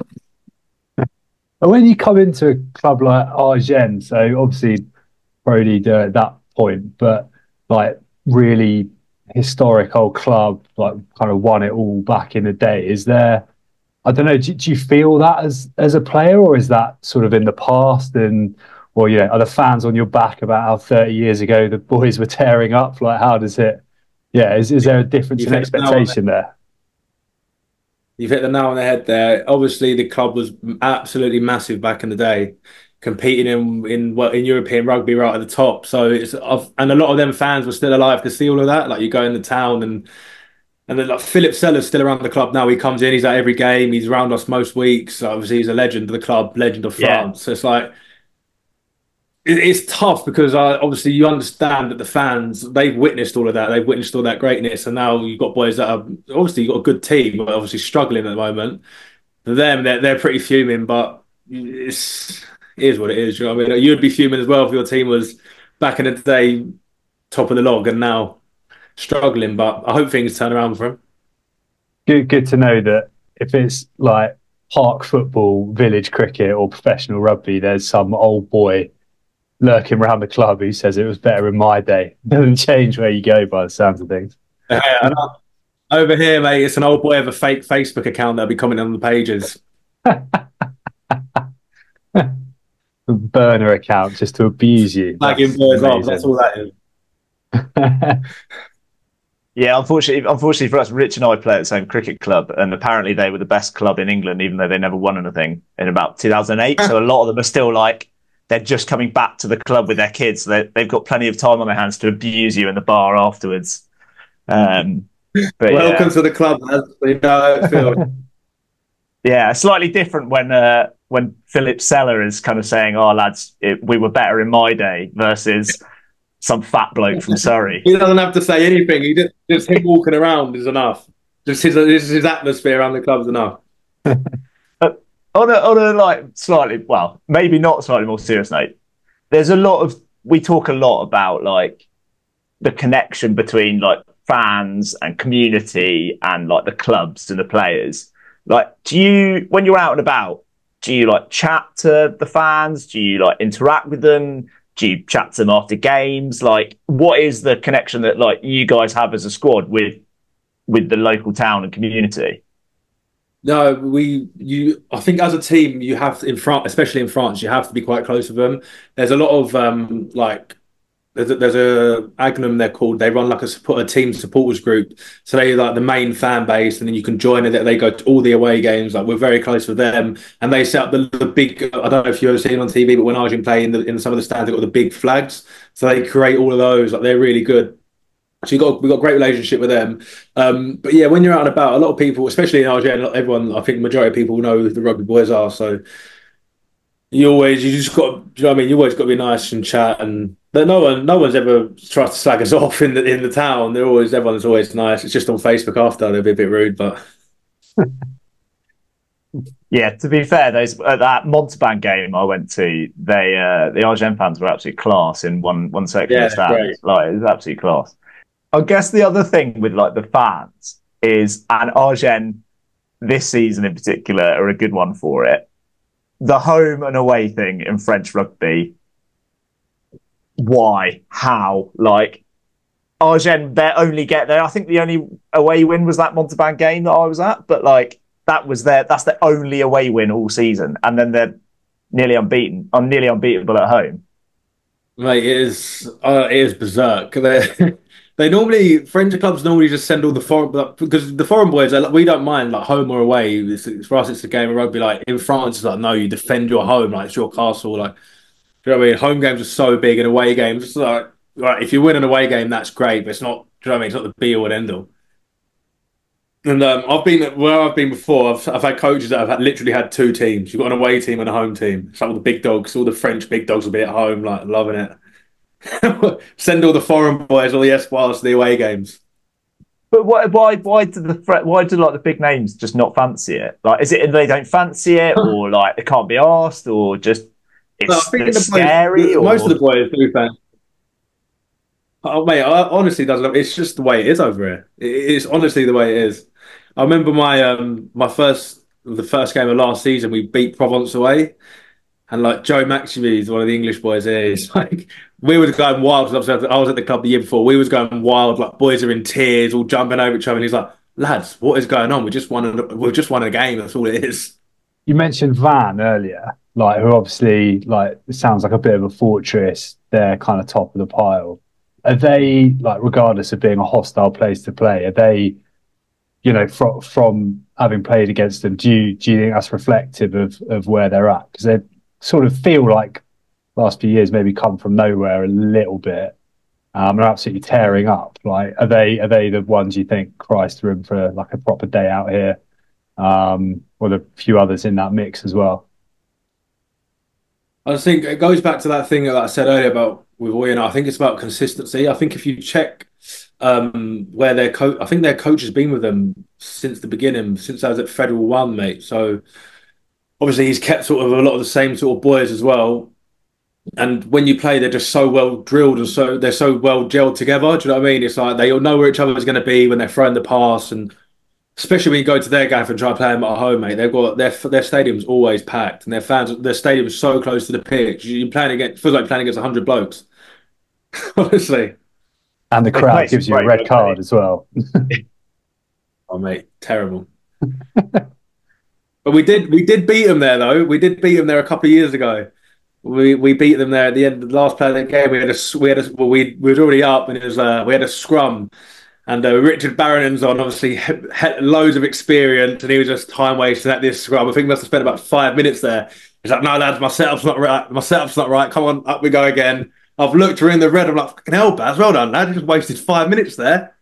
When you come into a club like Agen, so obviously Brody at that point, but like really historic old club, like kind of won it all back in the day. Is there? I don't know. Do, do you feel that as as a player, or is that sort of in the past and? Or, you know, are the fans on your back about how thirty years ago the boys were tearing up? Like, how does it... Yeah, is, is there a difference You've in expectation the there? You've hit the nail on the head there. Obviously, the club was absolutely massive back in the day, competing in in, well, in European rugby right at the top. So it's... And a lot of them fans were still alive to see all of that. Like, you go in the town and... And then like Philip Sellers still around the club now. He comes in, he's at every game. He's around us most weeks. Obviously, he's a legend of the club, legend of France. Yeah. So it's like... It's tough because uh, obviously you understand that the fans, they've witnessed all of that. They've witnessed all that greatness. And now you've got boys that are, obviously you've got a good team, but obviously struggling at the moment. For them, they're, they're pretty fuming, but it's, it is what it is. You know what I mean? You'd be fuming as well if your team was back in the day, top of the log, and now struggling. But I hope things turn around for them. Good, good to know that if it's like park football, village cricket, or professional rugby, there's some old boy lurking around the club who says it was better in my day. Doesn't change where you go by the sounds of things. Yeah, over here, mate, it's an old boy with a fake Facebook account that'll be commenting on the pages. Burner account just to abuse you. Flagging boys off, that's all that is. Yeah, unfortunately, unfortunately for us, Rich and I play at the same cricket club, and apparently they were the best club in England, even though they never won anything in about two thousand eight. So a lot of them are still like, they're just coming back to the club with their kids. So they, they've got plenty of time on their hands to abuse you in the bar afterwards. Um, but Welcome yeah. to the club, lads. You know how it feels. Yeah, slightly different when uh, when Philip Seller is kind of saying, "Oh, lads, it, we were better in my day," versus some fat bloke from Surrey. He doesn't have to say anything. He just, just him walking around is enough. Just his his, his atmosphere around the club is enough. uh, on a on a like slightly, well, maybe not slightly more serious note. There's a lot of we talk a lot about like the connection between like fans and community and like the clubs and the players. Like, do you, when you're out and about, do you like chat to the fans? Do you like interact with them? Do you chat to them after games? Like, what is the connection that like you guys have as a squad with with the local town and community? No, we you. I think as a team, you have in France, especially in France, you have to be quite close with them. There's a lot of um like. There's a, there's a Agnum, they're called. They run like a support, a team supporters group. So they like the main fan base, and then you can join it. They go to all the away games. Like we're very close with them, and they set up the, the big. I don't know if you've ever seen it on T V, but when Argentine play in, the, in some of the stands, they've got the big flags. So they create all of those. Like they're really good. So you got we got a great relationship with them. Um, but yeah, when you're out and about, a lot of people, especially in Argentina, everyone, I think the majority of people know who the rugby boys are. So you always, you just got, do you know what I mean? You always got to be nice and chat, and but no one, no one's ever tried to slag us off in the in the town. They're always, everyone's always nice. It's just on Facebook after they'll be a bit rude, but yeah. To be fair, those at that Montauban game I went to, they uh, the Argent fans were absolute class in one one section yeah, of the stand. Like it was absolute class. I guess the other thing with like the fans is, and Argent this season in particular are a good one for it. The home and away thing in French rugby. Why? How? Like, Argent, they only get there. I think the only away win was that Montauban game that I was at, but like that was their that's their only away win all season, and then they're nearly unbeaten. I'm nearly unbeatable at home. Mate, it is uh, it is berserk. They they normally French clubs normally just send all the foreign because the foreign boys are, we don't mind like home or away. It's, it's, for us, it's a game of rugby. Like in France, it's like no, you defend your home, like it's your castle, like. Do you know what I mean? Home games are so big, and away games, it's like, right, if you win an away game, that's great, but it's not, do you know what I mean? It's not the be all and end all. And um, I've been where I've been before, I've, I've had coaches that have had, literally had two teams. You've got an away team and a home team. It's like all the big dogs, all the French big dogs will be at home, like loving it. Send all the foreign boys, all the Espoirs to the away games. But why, why, why do the why do like the big names just not fancy it? Like, is it they don't fancy it, or like they can't be asked, or just it's, no, I think it's the boys, scary? the, or... Most of the boys do fancy. Oh mate, I honestly doesn't. It's just the way it is over here. It, it's honestly the way it is. I remember my um my first the first game of last season. We beat Provence away, and like Joe Maximi is one of the English boys here. It's like we were going wild. Because I was at the club the year before. We was going wild. Like boys are in tears, all jumping over each other. And he's like, "Lads, what is going on? We just won. A, we've just won a game. That's all it is." You mentioned Van earlier, like who obviously like it sounds like a bit of a fortress. They're kind of top of the pile. Are they like, regardless of being a hostile place to play, are they, you know, from from having played against them, do you do you think that's reflective of of where they're at? Because they sort of feel like last few years maybe come from nowhere a little bit. Um, they're absolutely tearing up. Like, are they are they the ones you think, Christ, room for like a proper day out here? Um, or the few others in that mix as well. I just think it goes back to that thing that I said earlier about with Oyen. I think it's about consistency. I think if you check um, where their coach, I think their coach has been with them since the beginning, since I was at Federal One, mate. So obviously he's kept sort of a lot of the same sort of boys as well. And when you play, they're just so well drilled and so they're so well gelled together. Do you know what I mean? It's like they all know where each other is going to be when they're throwing the pass, and especially when you go to their gaff and try to play them at home, mate. They've got their their stadium's always packed, and their fans, their stadium's so close to the pitch. You're playing against, feels like playing against a hundred blokes, honestly. And the crowd gives you a red card as well. Oh, mate, terrible. But we did we did beat them there though. We did beat them there a couple of years ago. We we beat them there at the end of the last play of the game. We had a we had a, well, we we were already up, and it was uh, we had a scrum. And uh, Richard Barron's on, obviously, had loads of experience, and he was just time wasting at this scrum. I think he must have spent about five minutes there. He's like, no, lads, my setup's not right. My setup's not right. Come on, up we go again. I've looked, we're in the red. I'm like, fucking hell, Baz, well done, lad. You just wasted five minutes there.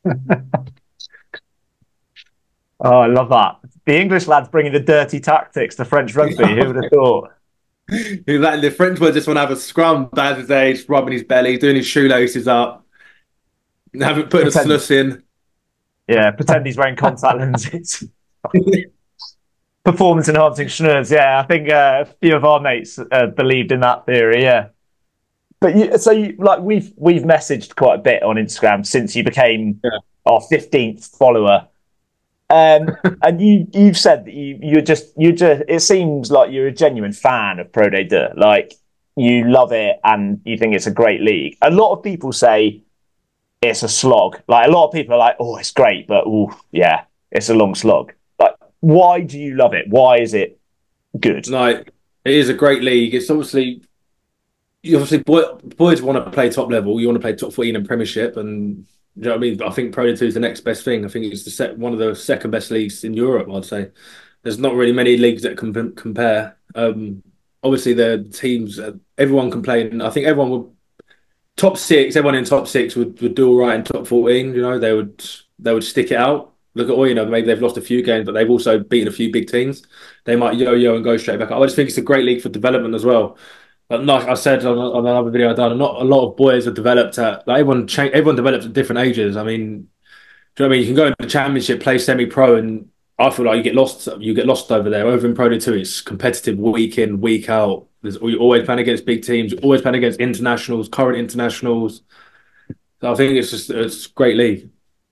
Oh, I love that. The English lads bringing the dirty tactics to French rugby. Who would have thought? He's like, the French boys just want to have a scrum. Baz is there, he's rubbing his belly, doing his shoelaces up, haven't put a sluice in. Yeah, pretend he's wearing contact lenses. Performance enhancing schnurrs. Yeah, I think uh, a few of our mates uh, believed in that theory. Yeah, but you, so you, like we've we've messaged quite a bit on Instagram since you became yeah. our fifteenth follower. Um, and you you've said that you you're just you just it seems like you're a genuine fan of Pro D two. Like you love it and you think it's a great league. A lot of people say it's a slog. Like a lot of people are like, oh, it's great, but ooh, yeah, it's a long slog. Like, why do you love it? Why is it good? Like, it is a great league. It's obviously, you obviously boy, boys want to play top level. You want to play top fourteen and Premiership, and you know what I mean. I think Pro D two is the next best thing. I think it's the set, one of the second best leagues in Europe. I'd say there's not really many leagues that can compare. Um, obviously, the teams, everyone can play. And I think everyone would. Top six, everyone in top six would, would do all right in top fourteen. You know, they would they would stick it out. Look at all, you know, maybe they've lost a few games, but they've also beaten a few big teams. They might yo-yo and go straight back up. I just think it's a great league for development as well. But like I said on, on another video I've done, not a lot of boys are developed at, like everyone change, everyone develops at different ages. I mean, do you know what I mean? You can go into the championship, play semi-pro, and I feel like you get lost. You get lost over there. Over in Pro D two, it's competitive week in, week out. There's, you're always playing against big teams. You're always playing against internationals, current internationals. So I think it's just it's a great league.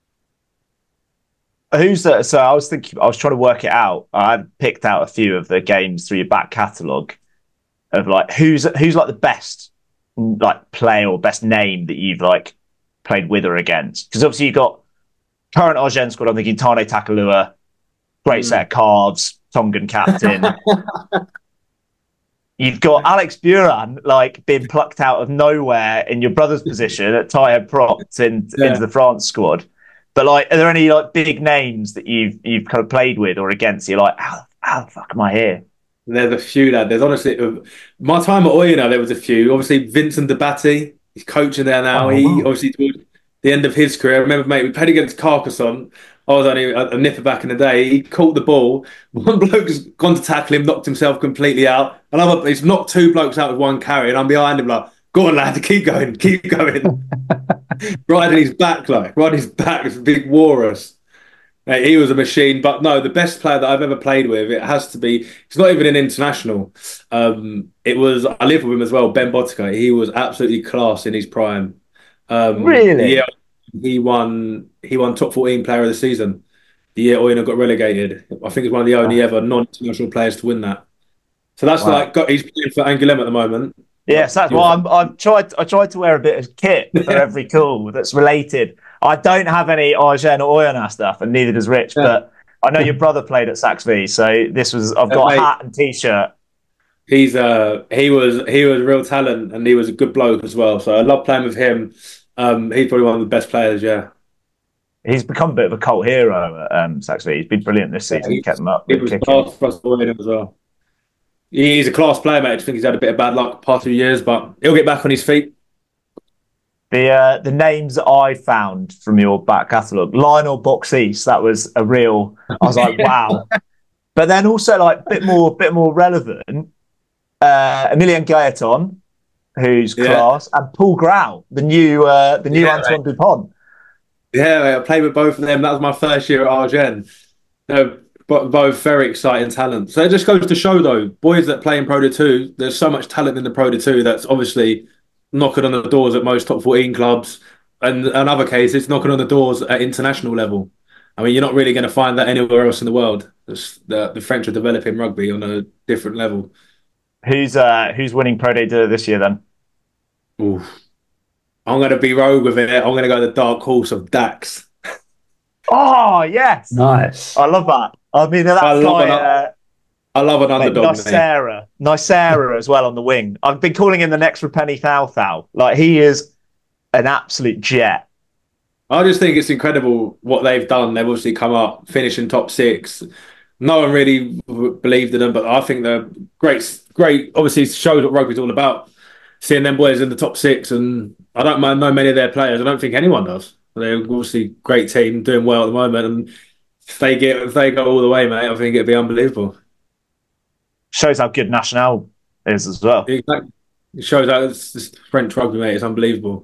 Who's that? So I was thinking, I was trying to work it out. I picked out a few of the games through your back catalogue of like who's who's like the best like player or best name that you've like played with or against. Because obviously you've got current Argent squad. I'm thinking Tane Takalua, great mm. set of cards, Tongan captain. You've got Alex Buran, like, being plucked out of nowhere in your brother's position at tired props in, yeah. into the France squad. But, like, are there any, like, big names that you've you've kind of played with or against? You're like, how, how the fuck am I here? There's a few, lad. There's honestly... My time at Oyonnax, there was a few. Obviously, Vincent Dabati, he's coaching there now. Oh, he, wow. Obviously, towards the end of his career, I remember, mate, we played against Carcassonne. I was only a, a nipper back in the day. He caught the ball. One bloke's gone to tackle him, knocked himself completely out. Another, he's knocked two blokes out with one carry, and I'm behind him like, go on, lad, keep going, keep going. Riding his back, like, riding his back, it's a big walrus. Hey, he was a machine. But no, the best player that I've ever played with, it has to be, it's not even an international. Um, it was, I lived with him as well, Ben Botica. He was absolutely class in his prime. Um, really? Yeah. He won. He won top fourteen player of the season. The year Oyonnax got relegated. I think he's one of the only ever non-international players to win that. So that's wow. like got, he's playing for Angoulême at the moment. Yes, that's well. I'm, I've tried. I tried to wear a bit of kit for every call that's related. I don't have any Argent or Oyonnax stuff, and neither does Rich. Yeah. But I know your brother played at Sax V, so this was. I've got yeah, a hat and t-shirt. He's uh he was he was a real talent, and he was a good bloke as well. So I love playing with him. Um, he's probably one of the best players, yeah. He's become a bit of a cult hero at um, Sax V. He's been brilliant this season. Yeah, he kept him up. He was class for us to win him as well. He's a class player, mate. I just think he's had a bit of bad luck the past few years, but he'll get back on his feet. The uh, the names I found from your back catalogue, Lionel Boxease, that was a real. I was like, wow. But then also like a bit more, bit more relevant. Uh, Emilien Gaeton, who's yeah. class, and Paul Grau, the new uh, the new yeah, Antoine right. Dupont. Yeah, I played with both of them. That was my first year at Argent. They're both very exciting talent. So it just goes to show, though, boys that play in Pro D two, there's so much talent in the Pro D two that's obviously knocking on the doors at most top fourteen clubs, and in other cases, knocking on the doors at international level. I mean, you're not really going to find that anywhere else in the world. The, the French are developing rugby on a different level. Who's uh, who's winning Pro D two this year then? Ooh. I'm going to be rogue with it. I'm going to go the dark horse of Dax. Oh, yes. Nice. I love that. I mean, that's I love, like, an, uh, I love an underdog. Nicera. Nicera as well on the wing. I've been calling him the next Rapeni Thau Thau. Like, he is an absolute jet. I just think it's incredible what they've done. They've obviously come up, finishing top six. no one really believed in them, but I think they're great. Great, obviously, shows what rugby's all about. Seeing them boys in the top six, and I don't mind know many of their players. I don't think anyone does. They're obviously a great team, doing well at the moment, and if they get if they go all the way, mate, I think it'd be unbelievable. Shows how good National is as well. Exactly. It shows that it's just French rugby, mate. It's unbelievable.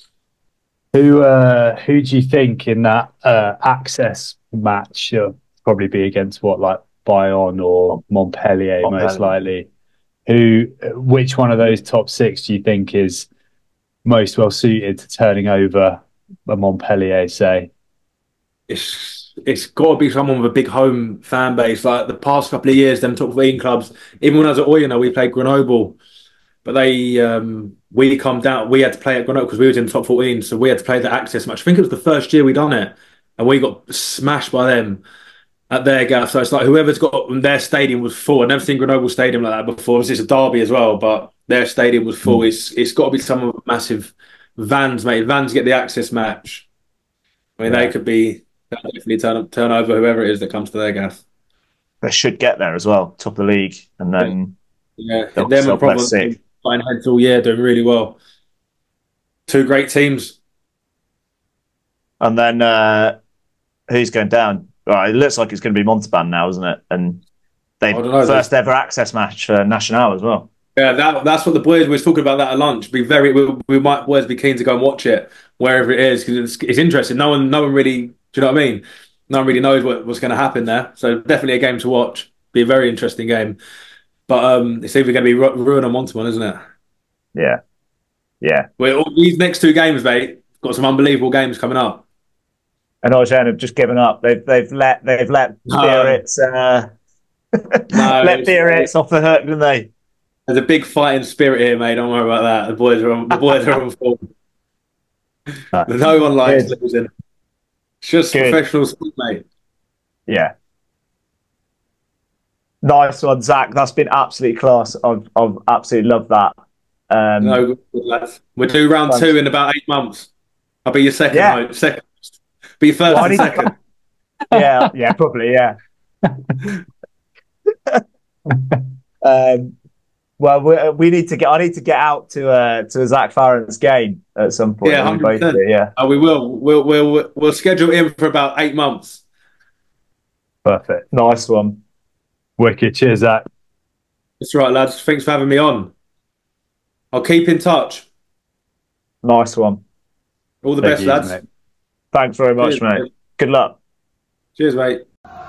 Who uh, who do you think in that uh, access match? Uh, probably be against what, like Bayonne or Montpellier, Montpellier, most likely. Who, which one of those top six do you think is most well suited to turning over a Montpellier? Say, it's it's got to be someone with a big home fan base. Like the past couple of years, them top fourteen clubs. Even when I was at Oyonnax, we played Grenoble, but they um, we come down. We had to play at Grenoble because we was in the top fourteen, so we had to play the access match. I think it was the first year we done it, and we got smashed by them at their gaff. So it's like whoever's got their stadium was full. I've never seen Grenoble Stadium like that before. It's a derby as well, but their stadium was full. Mm. It's it's got to be someone with massive vans, mate. Vans get the access match. I mean, yeah. they could be definitely turn turn over whoever it is that comes to their gaff. They should get there as well, top of the league, and then yeah, them and Provence flying heads all year, doing really well. Two great teams, and then uh, who's going down? Right, it looks like it's going to be Montauban now, isn't it? And they first ever access match for National as well. Yeah, that, that's what the boys were talking about that at lunch. Be very, we, we might boys be keen to go and watch it wherever it is because it's, it's interesting. No one, no one really. Do you know what I mean? No one really knows what, what's going to happen there. So definitely a game to watch. Be a very interesting game. But um, it's either going to be Rouen or Montauban, isn't it? Yeah, yeah. Well, all these next two games, mate, got some unbelievable games coming up. And Agen have just given up. They've they've let they've let no. Biarritz uh, no, let Biarritz off the hook, didn't they? There's a big fighting spirit here, mate. Don't worry about that. The boys are on. The boys are on form. No one likes Good. losing. It's just Good. professional sport, mate. Yeah. Nice one, Zach. That's been absolutely class. I've I've absolutely loved that. Um, no, good lads. We'll do round thanks. two in about eight months. I'll be your second. Yeah. Mate. Second. Be first well, and second. To... yeah, yeah, probably, yeah. um, well, we, we need to get. I need to get out to uh, to a Zach Farron's game at some point. Yeah, one hundred percent. Yeah, oh, we will. We'll we'll we'll schedule in for about eight months. Perfect. Nice one. Wicked. Cheers, Zach. That's right, lads. Thanks for having me on. I'll keep in touch. Nice one. All the Thank best, you, lads. Mate. Thanks very much, Cheers, mate. mate. Good luck. Cheers, mate.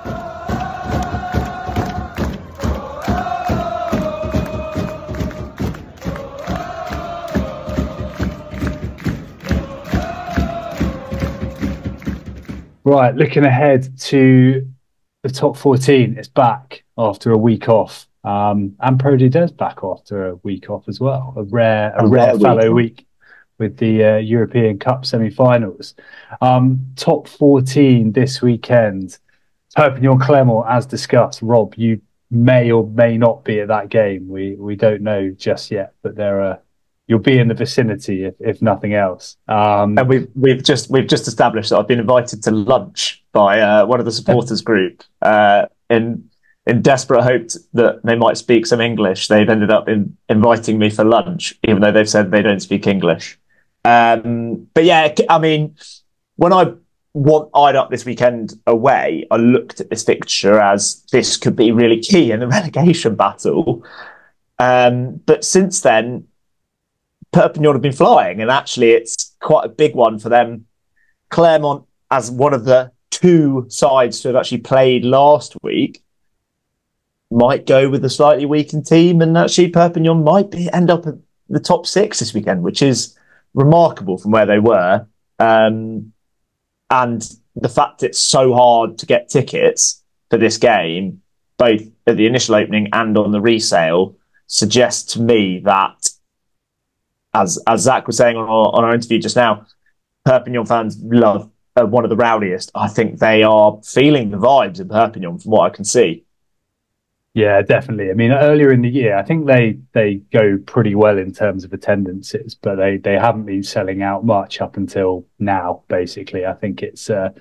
Right, looking ahead to the top fourteen. It's back after a week off. Um, and Pro D D's back after a week off as well. A rare, a, a rare, rare fallow week. week. with the uh, European Cup semi-finals. Um, top fourteen this weekend. Perpignan Clermont, as discussed. Rob, you may or may not be at that game. We we don't know just yet, but there are. You'll be in the vicinity if, if nothing else. Um, and we've we've just we've just established that I've been invited to lunch by uh, one of the supporters group. Uh, in in desperate hope that they might speak some English, they've ended up in, inviting me for lunch, even though they've said they don't speak English. Um, but yeah, I mean, when I want eyed up this weekend away, I looked at this fixture as this could be really key in the relegation battle. Um, but since then, Perpignan have been flying, and actually it's quite a big one for them. Clermont, as one of the two sides to have actually played last week, might go with a slightly weakened team, and actually Perpignan might be end up at the top six this weekend, which is remarkable from where they were. Um, and the fact it's so hard to get tickets for this game, both at the initial opening and on the resale, suggests to me that, as as Zach was saying on our, on our interview just now, Perpignan fans love uh, one of the rowdiest. I think they are feeling the vibes in Perpignan from what I can see. Yeah, definitely. I mean, earlier in the year, I think they they go pretty well in terms of attendances, but they, they haven't been selling out much up until now, basically. I think it's uh,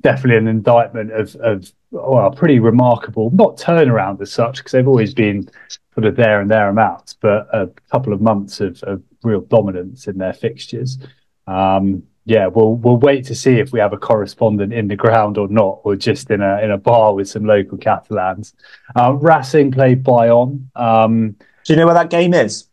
definitely an indictment of of well, pretty remarkable, not turnaround as such, because they've always been sort of there and thereabouts, but a couple of months of, of real dominance in their fixtures. Um, yeah, we'll we'll wait to see if we have a correspondent in the ground or not, or just in a in a bar with some local Catalans. Uh, Racing played Bayonne. Um, Do you know where that game is?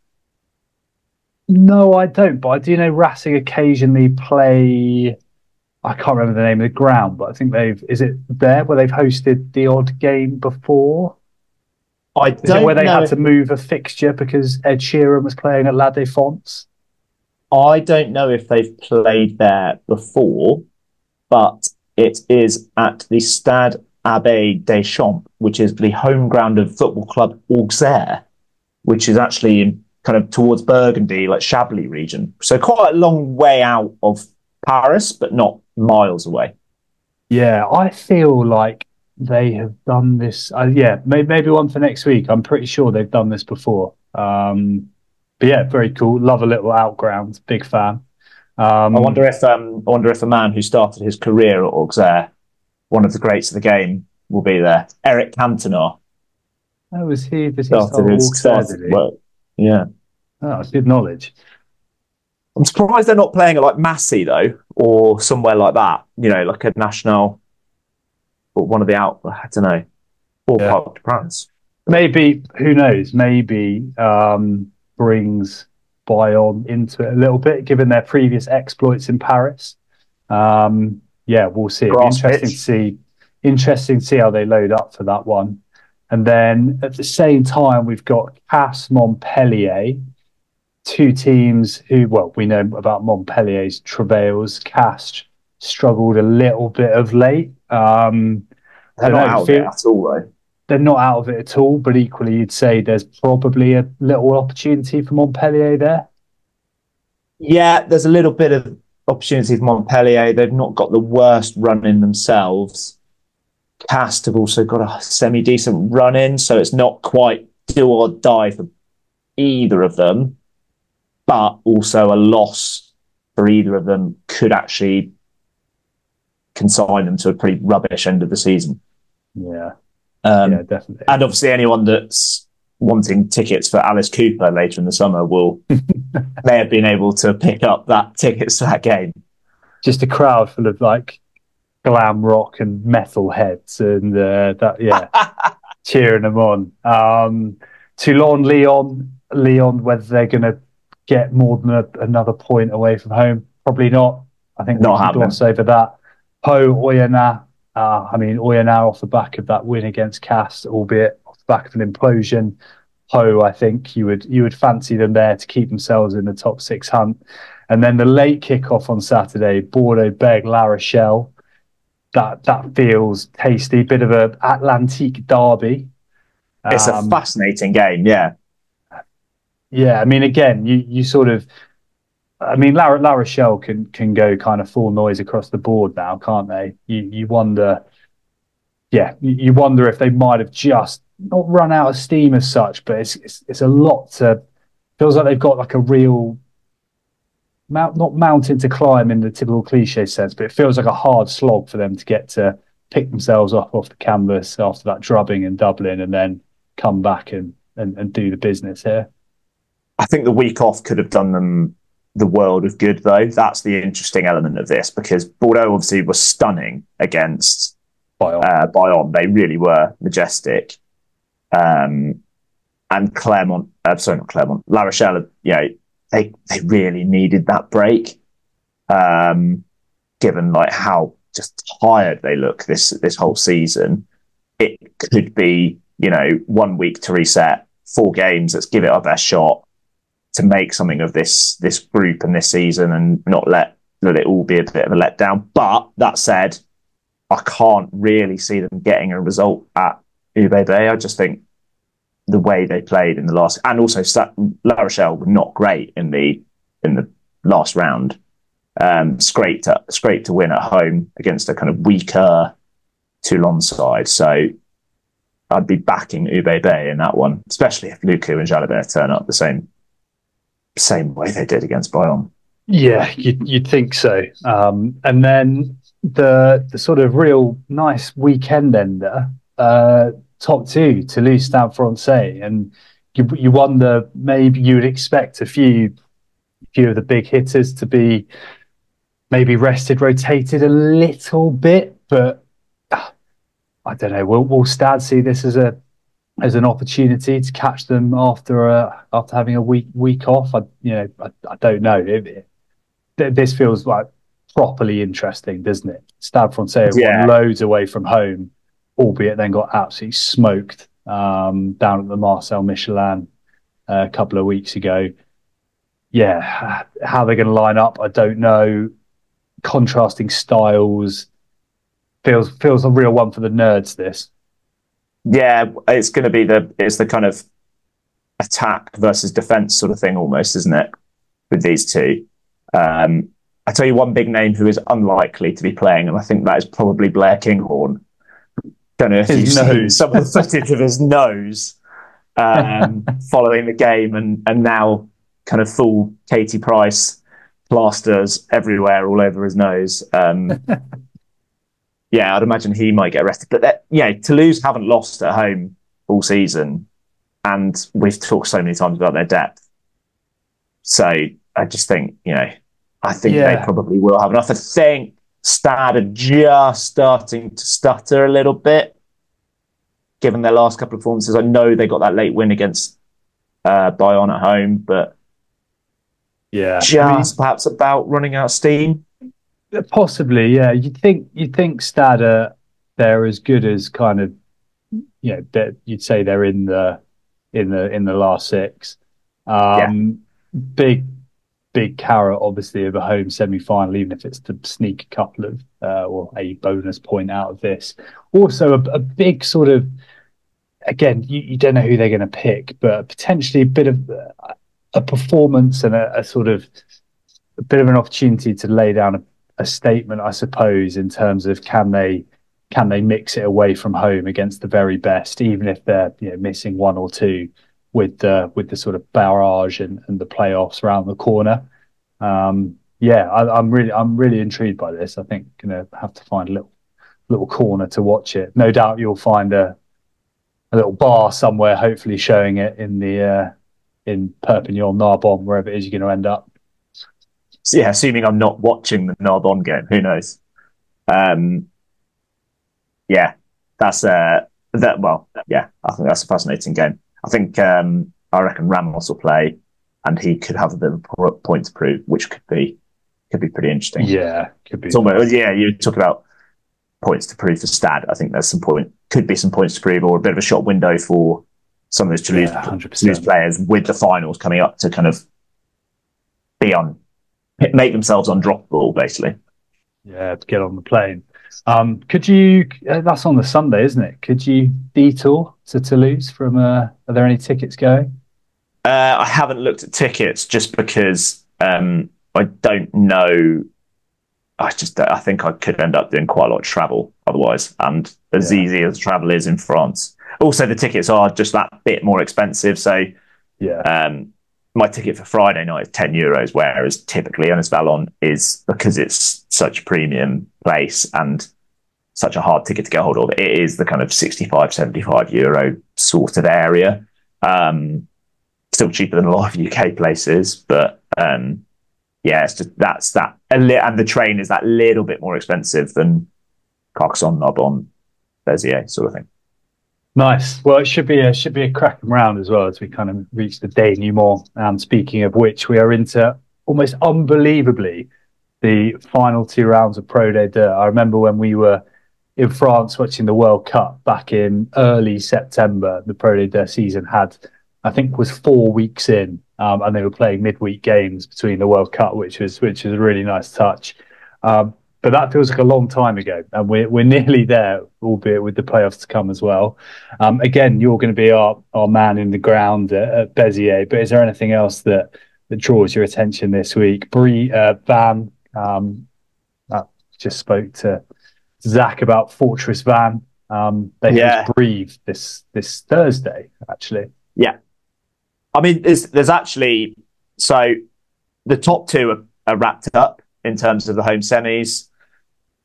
no, I don't, but I do know Racing occasionally play. I can't remember the name of the ground, but I think they've. Is it there where they've hosted the odd game before? I Is don't it where they know had if- to move a fixture because Ed Sheeran was playing at La Défense? I don't know if they've played there before, but it is at the Stade Abbé Deschamps, which is the home ground of football club Auxerre, which is actually in kind of towards Burgundy, like Chablis region. So quite a long way out of Paris, but not miles away. Yeah, I feel like they have done this. Uh, yeah, maybe, maybe one for next week. I'm pretty sure they've done this before. Um, but yeah, very cool. Love a little outground. Big fan. Um, I wonder if um, I wonder if a man who started his career at Auxerre, one of the greats of the game, will be there. Eric Cantona Oh, was he? Did he started start his Auxerre, started did he? work. Yeah, Oh, good knowledge. I'm surprised they're not playing at like Massy though, or somewhere like that. You know, like a national, or one of the out. I don't know, or Yeah. Parc de France. Maybe, who knows? Maybe um, brings Bayonne into it a little bit, given their previous exploits in Paris. Um, yeah, we'll see. It'll be Grass interesting pitch. to see. Interesting to see how they load up for that one. And then at the same time, we've got Casse Montpellier, two teams who, well, we know about Montpellier's travails. Casse struggled a little bit of late. Um, I They're don't not know, out feel- there at all though. they're not out of it at all, but equally, you'd say there's probably a little opportunity for Montpellier there. Yeah, there's a little bit of opportunity for Montpellier. They've not got the worst run in themselves. Cast have also got a semi-decent run in, so it's not quite do or die for either of them, but also a loss for either of them could actually consign them to a pretty rubbish end of the season. Yeah, Um, yeah, definitely. and obviously anyone that's wanting tickets for Alice Cooper later in the summer will may have been able to pick up that tickets to that game. Just a crowd full of like glam rock and metal heads, and uh, that yeah, cheering them on. Um, Toulon, Lyon, Lyon. Whether they're going to get more than a, another point away from home, probably not. I think we Not can happening. gloss over that. Po Oyonnax. Uh, I mean, Oyonnax off the back of that win against Castres, albeit off the back of an implosion. Po, I think you would you would fancy them there to keep themselves in the top six hunt. And then the late kickoff on Saturday, Bordeaux Bègles La Rochelle. That that feels tasty. Bit of a Atlantique derby. It's Um, a fascinating game, yeah. Yeah, I mean, again, you you sort of, I mean, La, La Rochelle can can go kind of full noise across the board now, can't they? You you wonder, yeah, you, you wonder if they might have just not run out of steam as such, but it's it's, it's a lot to. Feels like they've got like a real mount, not mountain to climb in the typical cliche sense, but it feels like a hard slog for them to get to pick themselves up off the canvas after that drubbing in Dublin and then come back and and, and do the business here. I think the week off could have done them the world of good, though. That's the interesting element of this, because Bordeaux obviously was stunning against Bayonne. uh, Bayonne. They really were majestic. Um, and Clermont, uh, sorry, not Clermont, La Rochelle, you know, they, they really needed that break, um, given like how just tired they look this this whole season. It could be, you know, one week to reset, four games, let's give it our best shot to make something of this this group and this season and not let, let it all be a bit of a letdown. But that said, I can't really see them getting a result at U B B. I just think the way they played in the last, and also La Rochelle were not great in the in the last round. Um, it's great to it's great to win at home against a kind of weaker Toulon side. So I'd be backing U B B in that one, especially if Lucu and Jalabert turn up the same same way they did against Bayonne. Yeah, you'd, you'd think so. Um, and then the the sort of real nice weekend ender, uh, top two, Toulouse, Stade Francais, and you you wonder maybe you would expect a few few of the big hitters to be maybe rested, rotated a little bit, but uh, I don't know. Will will Stade see this as a as an opportunity to catch them after a, after having a week week off? I you know I, I don't know. It, it, this feels like properly interesting, doesn't it? Stade Francais have won Yeah, loads away from home, albeit then got absolutely smoked um, down at the Marcel Michelin uh, a couple of weeks ago. Yeah, how they're going to line up, I don't know. Contrasting styles feels feels a real one for the nerds. This, yeah, it's going to be the it's the kind of attack versus defense sort of thing, almost, isn't it? With these two, um, I tell you one big name who is unlikely to be playing, and I think that is probably Blair Kinghorn. Don't know if His you've seen nose. some of the footage of his nose um, following the game, and and now kind of full Katie Price plasters everywhere all over his nose. Um, yeah, I'd imagine he might get arrested. But that, yeah, Toulouse haven't lost at home all season, and we've talked so many times about their depth. So I just think, you know, I think Yeah. they probably will have enough. I think Stade are just starting to stutter a little bit, given their last couple of performances. I know they got that late win against uh, Bayonne at home, but yeah, just I mean, perhaps about running out of steam. possibly, yeah. You'd think you'd think Stade are, they're as good as kind of, you know, that you'd say they're in the in the in the last six. Um, big big carrot, obviously, of a home semi final, even if it's to sneak a couple of uh, or a bonus point out of this. Also, a, a big sort of, again, you, you don't know who they're going to pick, but potentially a bit of uh, a performance and a, a sort of a bit of an opportunity to lay down a, a statement, I suppose, in terms of can they can they mix it away from home against the very best, even if they're, you know, missing one or two with the with the sort of barrage and, and the playoffs around the corner. Um, yeah, I, I'm really I'm really intrigued by this. I think gonna have to find a little little corner to watch it. No doubt you'll find a a little bar somewhere, hopefully showing it in the uh, in Perpignan, Narbonne, wherever it is you're going to end up. So, yeah, assuming I'm not watching the Narbonne game, who knows? Um, yeah, that's uh, that. Well, yeah, I think that's a fascinating game. I think um, I reckon Ramos will play, and he could have a bit of a point to prove, which could be could be pretty interesting. Yeah, could be. It's almost, yeah, you talk about points to prove for Stade. I think there's some point, could be some points to prove, or a bit of a shot window for some of those Toulouse, Yeah, Toulouse players with the finals coming up to kind of be on, make themselves undroppable, basically. Yeah, to get on the plane. Um, could you? Uh, that's on the Sunday, isn't it? Could you detour to Toulouse from? Uh, are there any tickets going? Uh, I haven't looked at tickets just because um, I don't know. I just I think I could end up doing quite a lot of travel otherwise, and as Yeah. easy as travel is in France. Also, the tickets are just that bit more expensive. So, Yeah, um, my ticket for Friday night is ten euros, whereas typically Ernest Vallon is, because it's such a premium place and such a hard ticket to get hold of, it is the kind of sixty-five, seventy-five euro sort of area. Um, still cheaper than a lot of U K places, but um, yeah, it's just that's that, and the train is that little bit more expensive than Carcassonne, Narbonne, Béziers, sort of thing. nice. Well, it should be a should be a cracking round as well as we kind of reach the denouement. And speaking of which, we are into almost unbelievably the final two rounds of Pro D two. I remember when we were in France watching the World Cup back in early September. The Pro D two season had, I think, was four weeks in, um, and they were playing midweek games between the World Cup, which was which was a really nice touch. Um, but that feels like a long time ago, and we're we're nearly there, albeit with the playoffs to come as well. Um, again, you're going to be our, our man in the ground at, at Béziers, but is there anything else that that draws your attention this week? Brie uh, Van um, I just spoke to Zach about Fortress Van. Um, they Yeah. host Brive this this Thursday, actually. Yeah. I mean, there's, there's actually, so the top two are, are wrapped up in terms of the home semis.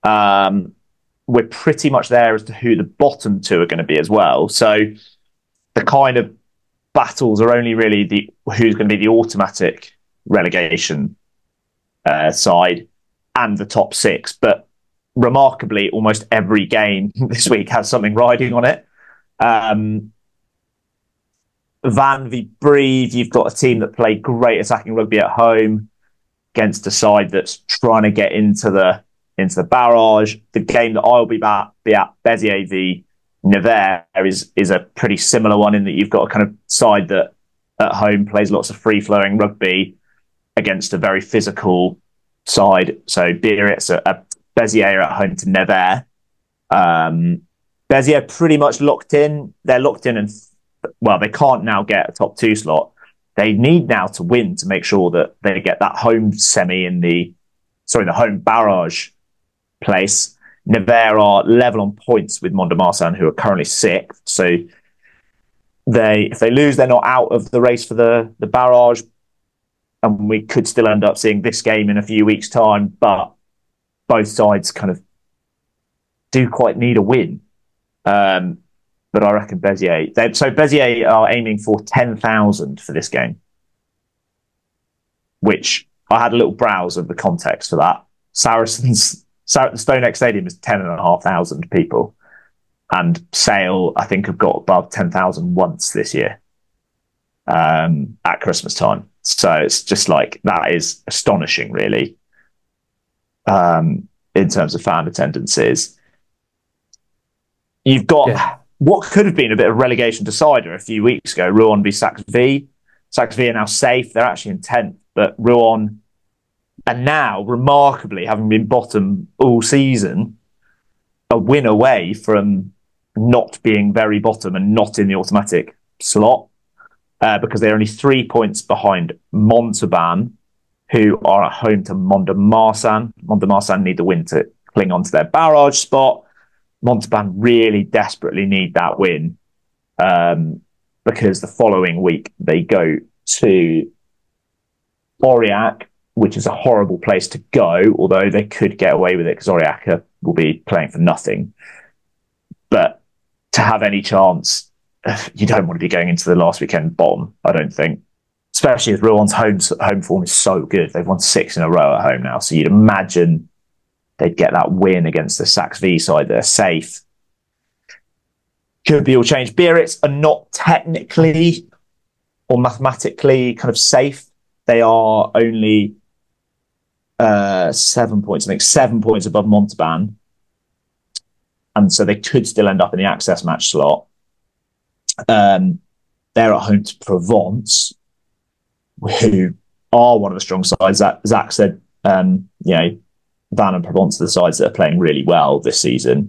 Um, we're pretty much there as to who the bottom two are going to be as well. So the kind of battles are only really the who's going to be the automatic relegation uh, side and the top six. But remarkably, almost every game this week has something riding on it. Um, Van v Brive, you've got a team that play great attacking rugby at home against a side that's trying to get into the into the barrage. The game that I'll be at, be at Béziers v Nevers is is a pretty similar one in that you've got a kind of side that at home plays lots of free-flowing rugby against a very physical side. So Biarritz, a, a Béziers at home to Nevers. Um, Béziers pretty much locked in. They're locked in and, well, they can't now get a top two slot. They need now to win to make sure that they get that home semi in the, sorry, the home barrage place. Nevers are level on points with Mont-de-Marsan, who are currently sixth. So they, if they lose, they're not out of the race for the, the barrage. And we could still end up seeing this game in a few weeks' time. But both sides kind of do quite need a win. Um, but I reckon Béziers... They, so Béziers are aiming for ten thousand for this game, which I had a little browse of the context for that. Saracens... So the StoneX Stadium is ten and a half thousand people, and Sale, I think, have got above ten thousand once this year um, at Christmas time. So it's just like, that is astonishing, really, um, in terms of fan attendances. You've got yeah. what could have been a bit of relegation decider a few weeks ago, Rouen v Saxe V. Saxe V are now safe. They're actually in tenth, but Rouen... And now, remarkably, having been bottom all season, a win away from not being very bottom and not in the automatic slot, uh, because they're only three points behind Montauban, who are at home to Mont-de-Marsan. Mont-de-Marsan need the win to cling on to their barrage spot. Montauban really desperately need that win, um, because the following week they go to Aurillac, which is a horrible place to go, although they could get away with it because Aurillac will be playing for nothing. But to have any chance, you don't want to be going into the last weekend bottom, I don't think. Especially as Rouen home, home form is so good. They've won six in a row at home now. So you'd imagine they'd get that win against the Saxe V side. They're safe. Could be all changed. Biarritz are not technically or mathematically kind of safe. They are only... Uh, seven points, I think seven points above Montauban. And so they could still end up in the access match slot. Um, they're at home to Provence, who are one of the strong sides. Zach, Zach said, um, you know, Van and Provence are the sides that are playing really well this season.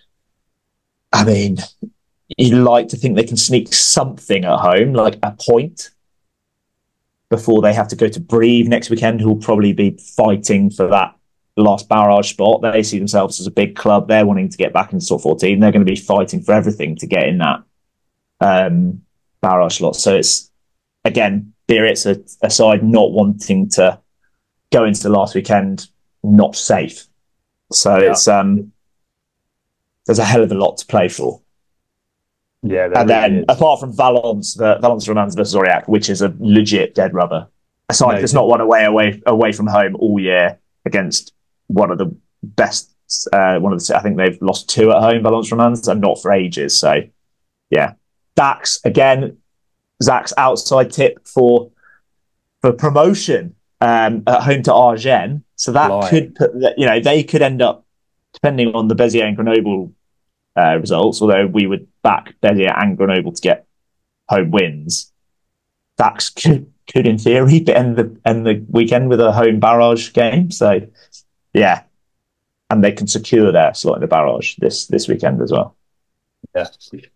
I mean, you'd like to think they can sneak something at home, like a point, before they have to go to Brive next weekend, who will probably be fighting for that last barrage spot. They see themselves as a big club. They're wanting to get back into top fourteen. They're going to be fighting for everything to get in that um, barrage slot. So it's, again, Biarritz a, a side not wanting to go into the last weekend not safe. So yeah. it's um, there's a hell of a lot to play for. Yeah, and really then is. Apart from Valence, the Valence Romans versus Aurillac, which is a legit dead rubber, a side no, that's not won away away away from home all year against one of the best. Uh, one of the I think they've lost two at home, Valence Romans, and not for ages. So, yeah, Dax again. Zach's outside tip for for promotion um, at home to Agen. So that Lying. could put you know they could end up, depending on the Béziers and Grenoble uh, results. Although we would back Béziers and Grenoble to get home wins, Dax could, could in theory end the end the weekend with a home barrage game. So yeah, and they can secure their slot in the barrage this this weekend as well. Yeah,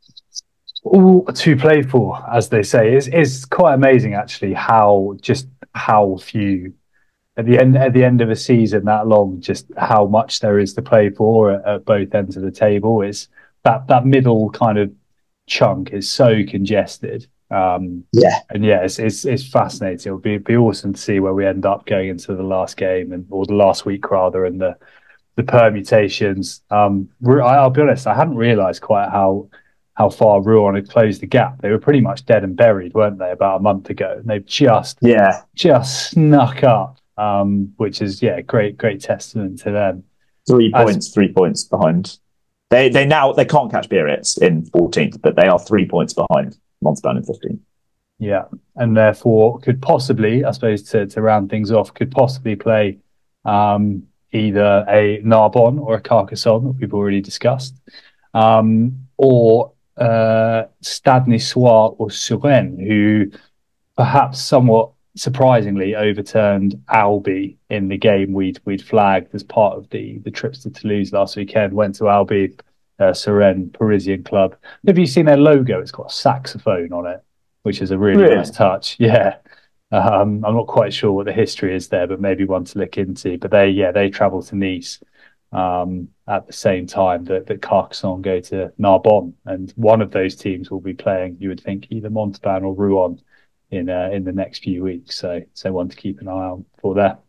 all to play for, as they say. Is is quite amazing actually how just how few at the end at the end of a season that long, just how much there is to play for at, at both ends of the table. Is that that middle kind of chunk is so congested. Um, yeah, and yeah, it's, it's it's fascinating. It'll be be awesome to see where we end up going into the last game and or the last week rather, and the the permutations. Um, I'll be honest, I hadn't realised quite how how far Rouen had closed the gap. They were pretty much dead and buried, weren't they, about a month ago? And they've just yeah just snuck up, um, which is yeah, great great testament to them. Three As, points, three points behind. They they now they can't catch Biarritz in fourteenth, but they are three points behind Montauban in fifteenth. Yeah, and therefore could possibly, I suppose, to to round things off, could possibly play um, either a Narbonne or a Carcassonne that we've already discussed, um, or uh, Stade Niçois or Suresnes, who perhaps somewhat surprisingly overturned Albi in the game we'd we'd flagged as part of the the trips to Toulouse last weekend. Went to Albi, uh, Suresnes, Parisian club. Have you seen their logo? It's got a saxophone on it, which is a really, really? nice touch. Yeah. Um, I'm not quite sure what the history is there, but maybe one to look into. But they, yeah, they travel to Nice um, at the same time that, that Carcassonne go to Narbonne, and one of those teams will be playing, you would think, either Montauban or Rouen in uh, in the next few weeks. So, so one to keep an eye on for that.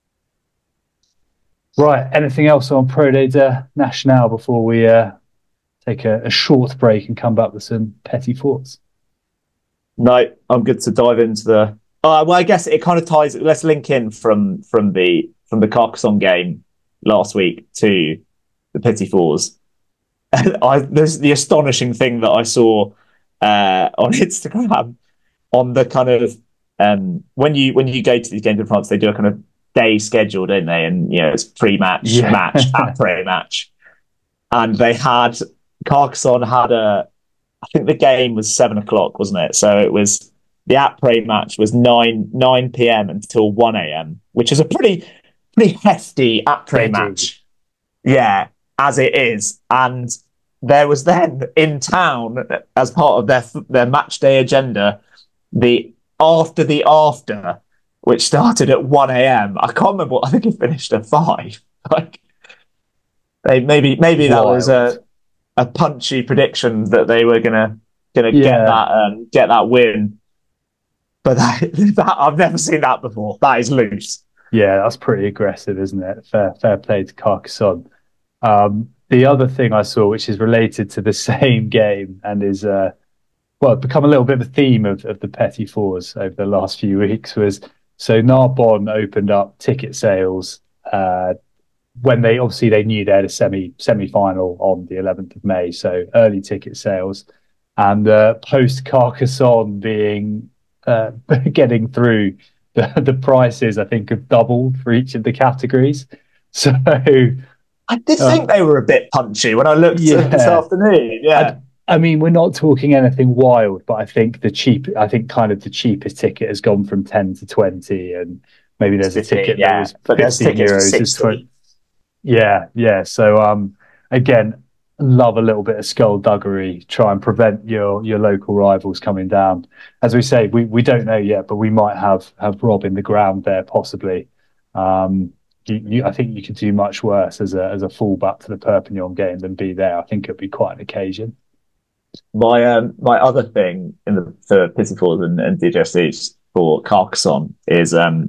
Right. Anything else on Pro de National before we uh, take a, a short break and come back with some petty thoughts? No, I'm good to dive into the. Uh, well, I guess it kind of ties. Let's link in from from the from the Carcassonne game last week to the Petit Fours. I there's the astonishing thing that I saw uh, on Instagram on the kind of um, when you when you go to these games in France, they do a kind of day schedule, don't they? And you know, it's pre-match, yeah. match, après match, and they had Carcassonne had a. I think the game was seven o'clock, wasn't it? So it was the après match was nine nine p.m. until one a.m., which is a pretty pretty hefty après match. Yeah, as it is. And there was then in town, as part of their their match day agenda, the after the after, which started at one a.m. I can't remember. What, I think it finished at five. Like they maybe maybe that Wild. was a. a punchy prediction that they were gonna gonna yeah. get that um, get that win, but that, that I've never seen that before. That is loose. Yeah, that's pretty aggressive, isn't it? Fair fair play to Carcassonne. Um, the other thing I saw, which is related to the same game and is uh, well become a little bit of a theme of, of the Petit Fours over the last few weeks, was so Narbonne opened up ticket sales. Uh, when they obviously they knew they had a semi semi final on the eleventh of May, so early ticket sales, and uh, post Carcassonne being uh, getting through, the, the prices I think have doubled for each of the categories. So I did uh, think they were a bit punchy when I looked yeah. this afternoon. Yeah, I, I mean we're not talking anything wild, but I think the cheap I think kind of the cheapest ticket has gone from ten to twenty, and maybe there's fifteen, a ticket yeah. that was but fifteen euros. Yeah, yeah. So um, again, love a little bit of skullduggery. Try and prevent your your local rivals coming down. As we say, we, we don't know yet, but we might have have Rob in the ground there possibly. Um, you, you, I think you could do much worse as a as a fallback to the Perpignan game than be there. I think it'd be quite an occasion. My um, my other thing in the for Petit Fours and, and D J F Cs for Carcassonne is um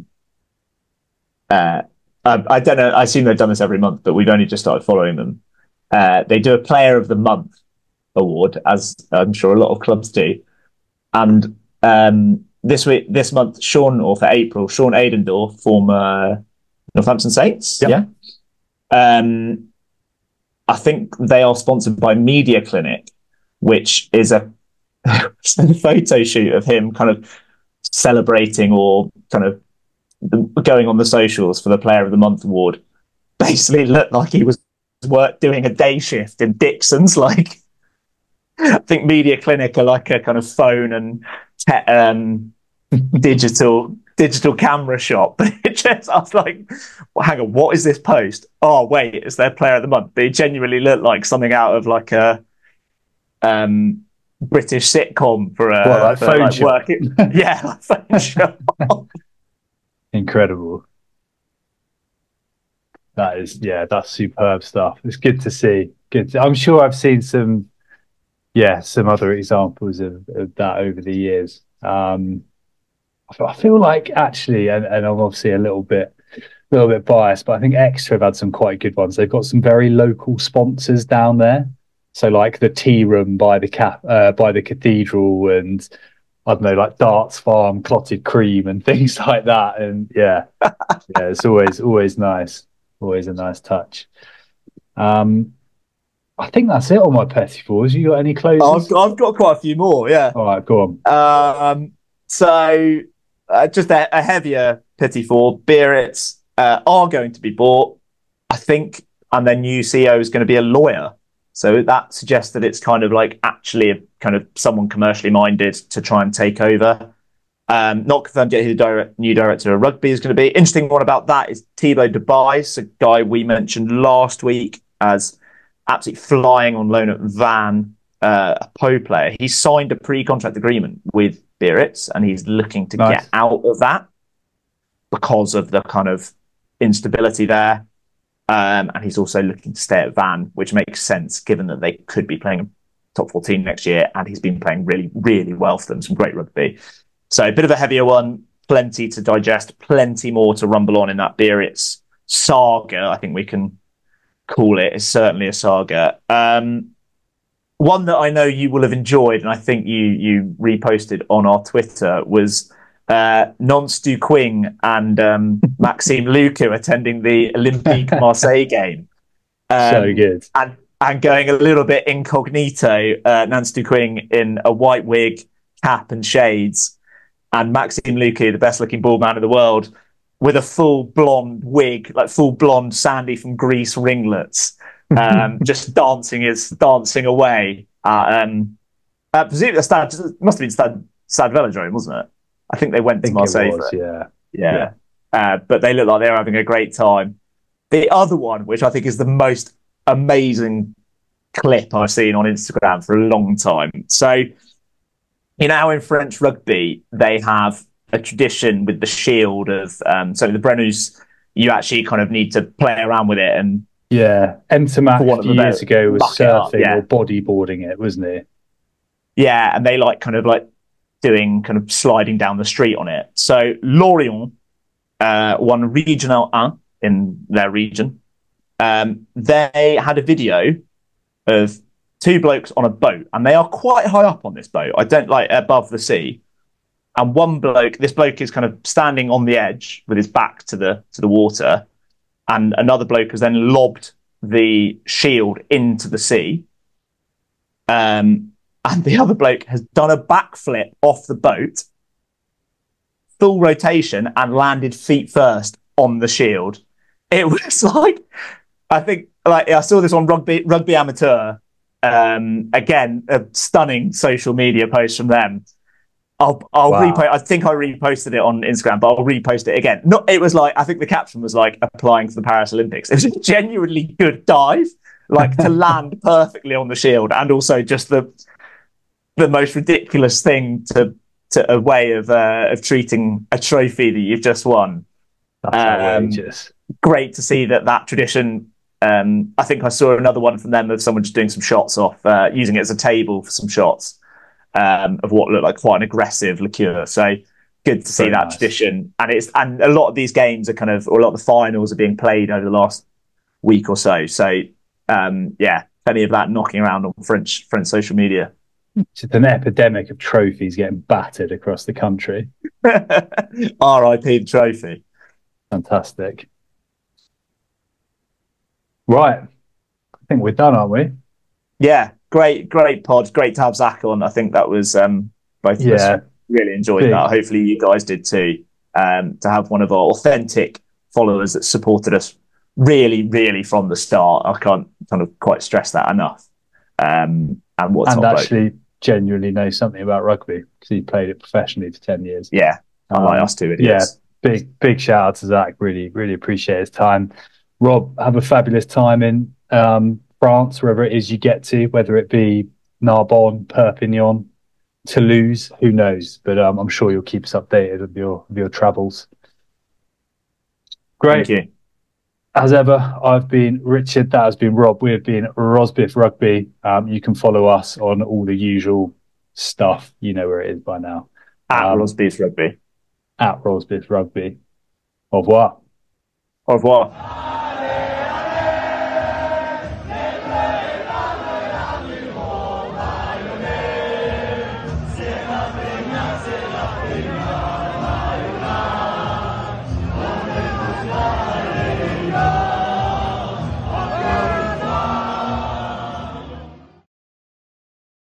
uh. Um, I don't know. I assume they've done this every month, but we've only just started following them. Uh, they do a Player of the Month award, as I'm sure a lot of clubs do. And um, this week, this month, Sean, or for April, Sean Aidendorf, former Northampton Saints. Yep. Yeah. Um, I think they are sponsored by Media Clinic, which is a, a photo shoot of him kind of celebrating or kind of going on the socials for the Player of the Month award. Basically looked like he was work doing a day shift in Dixon's. Like, I think Media Clinic are like a kind of phone and te- um, digital digital camera shop. But it just, I was like, well, hang on, what is this post? Oh wait, it's their Player of the Month. But it genuinely looked like something out of like a um British sitcom for a well, like for, phone like, shop. Working, yeah, like phone shop. Incredible. That is, yeah, that's superb stuff. It's good to see. Good. To, I'm sure I've seen some, yeah, some other examples of, of that over the years. Um, I feel like actually, and, and I'm obviously a little bit little bit biased, but I think Exeter have had some quite good ones. They've got some very local sponsors down there. So like the tea room by the cap, uh, by the cathedral, and I don't know, like Darts Farm, clotted cream, and things like that. And yeah, yeah, it's always always nice, always a nice touch. Um, I think that's it on my petty fours. You got any closes? I've got, I've got quite a few more. Yeah. All right, go on. Um, so uh, just a, a heavier petty four. Biarritz uh, are going to be bought, I think, and their new C E O is going to be a lawyer. So that suggests that it's kind of like actually a, kind of someone commercially minded to try and take over. Um, not confirmed yet who the direct, new director of rugby is going to be. Interesting one about that is Thibaut Debais, a guy we mentioned last week as absolutely flying on loan at Van, uh, a Pau player. He signed a pre-contract agreement with Biarritz, and he's looking to nice. get out of that because of the kind of instability there. Um, and he's also looking to stay at Van, which makes sense given that they could be playing top fourteen next year, and he's been playing really, really well for them, some great rugby. So a bit of a heavier one, plenty to digest, plenty more to rumble on in that Biarritz saga, I think we can call it. It's certainly a saga. Um, one that I know you will have enjoyed, and I think you you reposted on our Twitter, was uh, Nonce Du Quing and um, Maxime Lucu attending the Olympique Marseille game. Um, so good. And, and going a little bit incognito, uh, Nonce Du Quing in a white wig, cap and shades, and Maxime Lucu, the best looking bald man in the world, with a full blonde wig, like full blonde Sandy from Greece ringlets, um, just dancing his dancing away. Uh, um, uh, presumably, Stade, it must have been Stade, Stade Velodrome, wasn't it? I think they went I think to Marseille. was, for it. Yeah, yeah. yeah. Uh, but they look like they were having a great time. The other one, which I think is the most amazing clip I've seen on Instagram for a long time. So, you know how in French rugby they have a tradition with the shield of um, so the Brennus, you actually kind of need to play around with it. And yeah, Entomac a few years ago was surfing up, yeah. or bodyboarding it, wasn't it? Yeah, and they like kind of like doing kind of sliding down the street on it. So Lorient uh, won Regional one in their region. Um, they had a video of two blokes on a boat, and they are quite high up on this boat. I don't like above the sea. And one bloke, this bloke is kind of standing on the edge with his back to the to the water, and another bloke has then lobbed the shield into the sea. Um, and the other bloke has done a backflip off the boat, full rotation, and landed feet first on the shield. It was like, I think, like I saw this on Rugby Rugby Amateur. Um, again, a stunning social media post from them. I'll I'll wow. repost. I think I reposted it on Instagram, but I'll repost it again. Not. It was like, I think the caption was like applying to the Paris Olympics. It was a genuinely good dive, like to land perfectly on the shield, and also just the the most ridiculous thing to to a way of uh, of treating a trophy that you've just won. That's outrageous. Um, great to see that that tradition. Um, I think I saw another one from them of someone just doing some shots off, uh, using it as a table for some shots. Um, of what looked like quite an aggressive liqueur. So good to see Very that nice. tradition. And it's and a lot of these games are kind of, or a lot of the finals are being played over the last week or so. So um, yeah, plenty of that knocking around on French French social media. It's an epidemic of trophies getting battered across the country. R I P the trophy. Fantastic. Right. I think we're done, aren't we? Yeah. Great, great pod. Great to have Zach on. I think that was um, both of yeah. us really enjoyed Big. that. Hopefully you guys did too. Um, to have one of our authentic followers that supported us really, really from the start. I can't kind of quite stress that enough. Um, and what and actually bloke. genuinely knows something about rugby because he played it professionally for ten years. Yeah, unlike um, us two idiots. Yeah, big, big shout out to Zach. Really, really appreciate his time. Rob, have a fabulous time in um, France, wherever it is you get to, whether it be Narbonne, Perpignan, Toulouse, who knows? But um, I'm sure you'll keep us updated of your of your travels. Great. Thank you. As ever, I've been Richard. That has been Rob. We have been Rosbiff Rugby. Um, you can follow us on all the usual stuff. You know where it is by now. At um, Rosbiff Rugby. At Rosbiff Rugby. Au revoir. Au revoir. Thank you.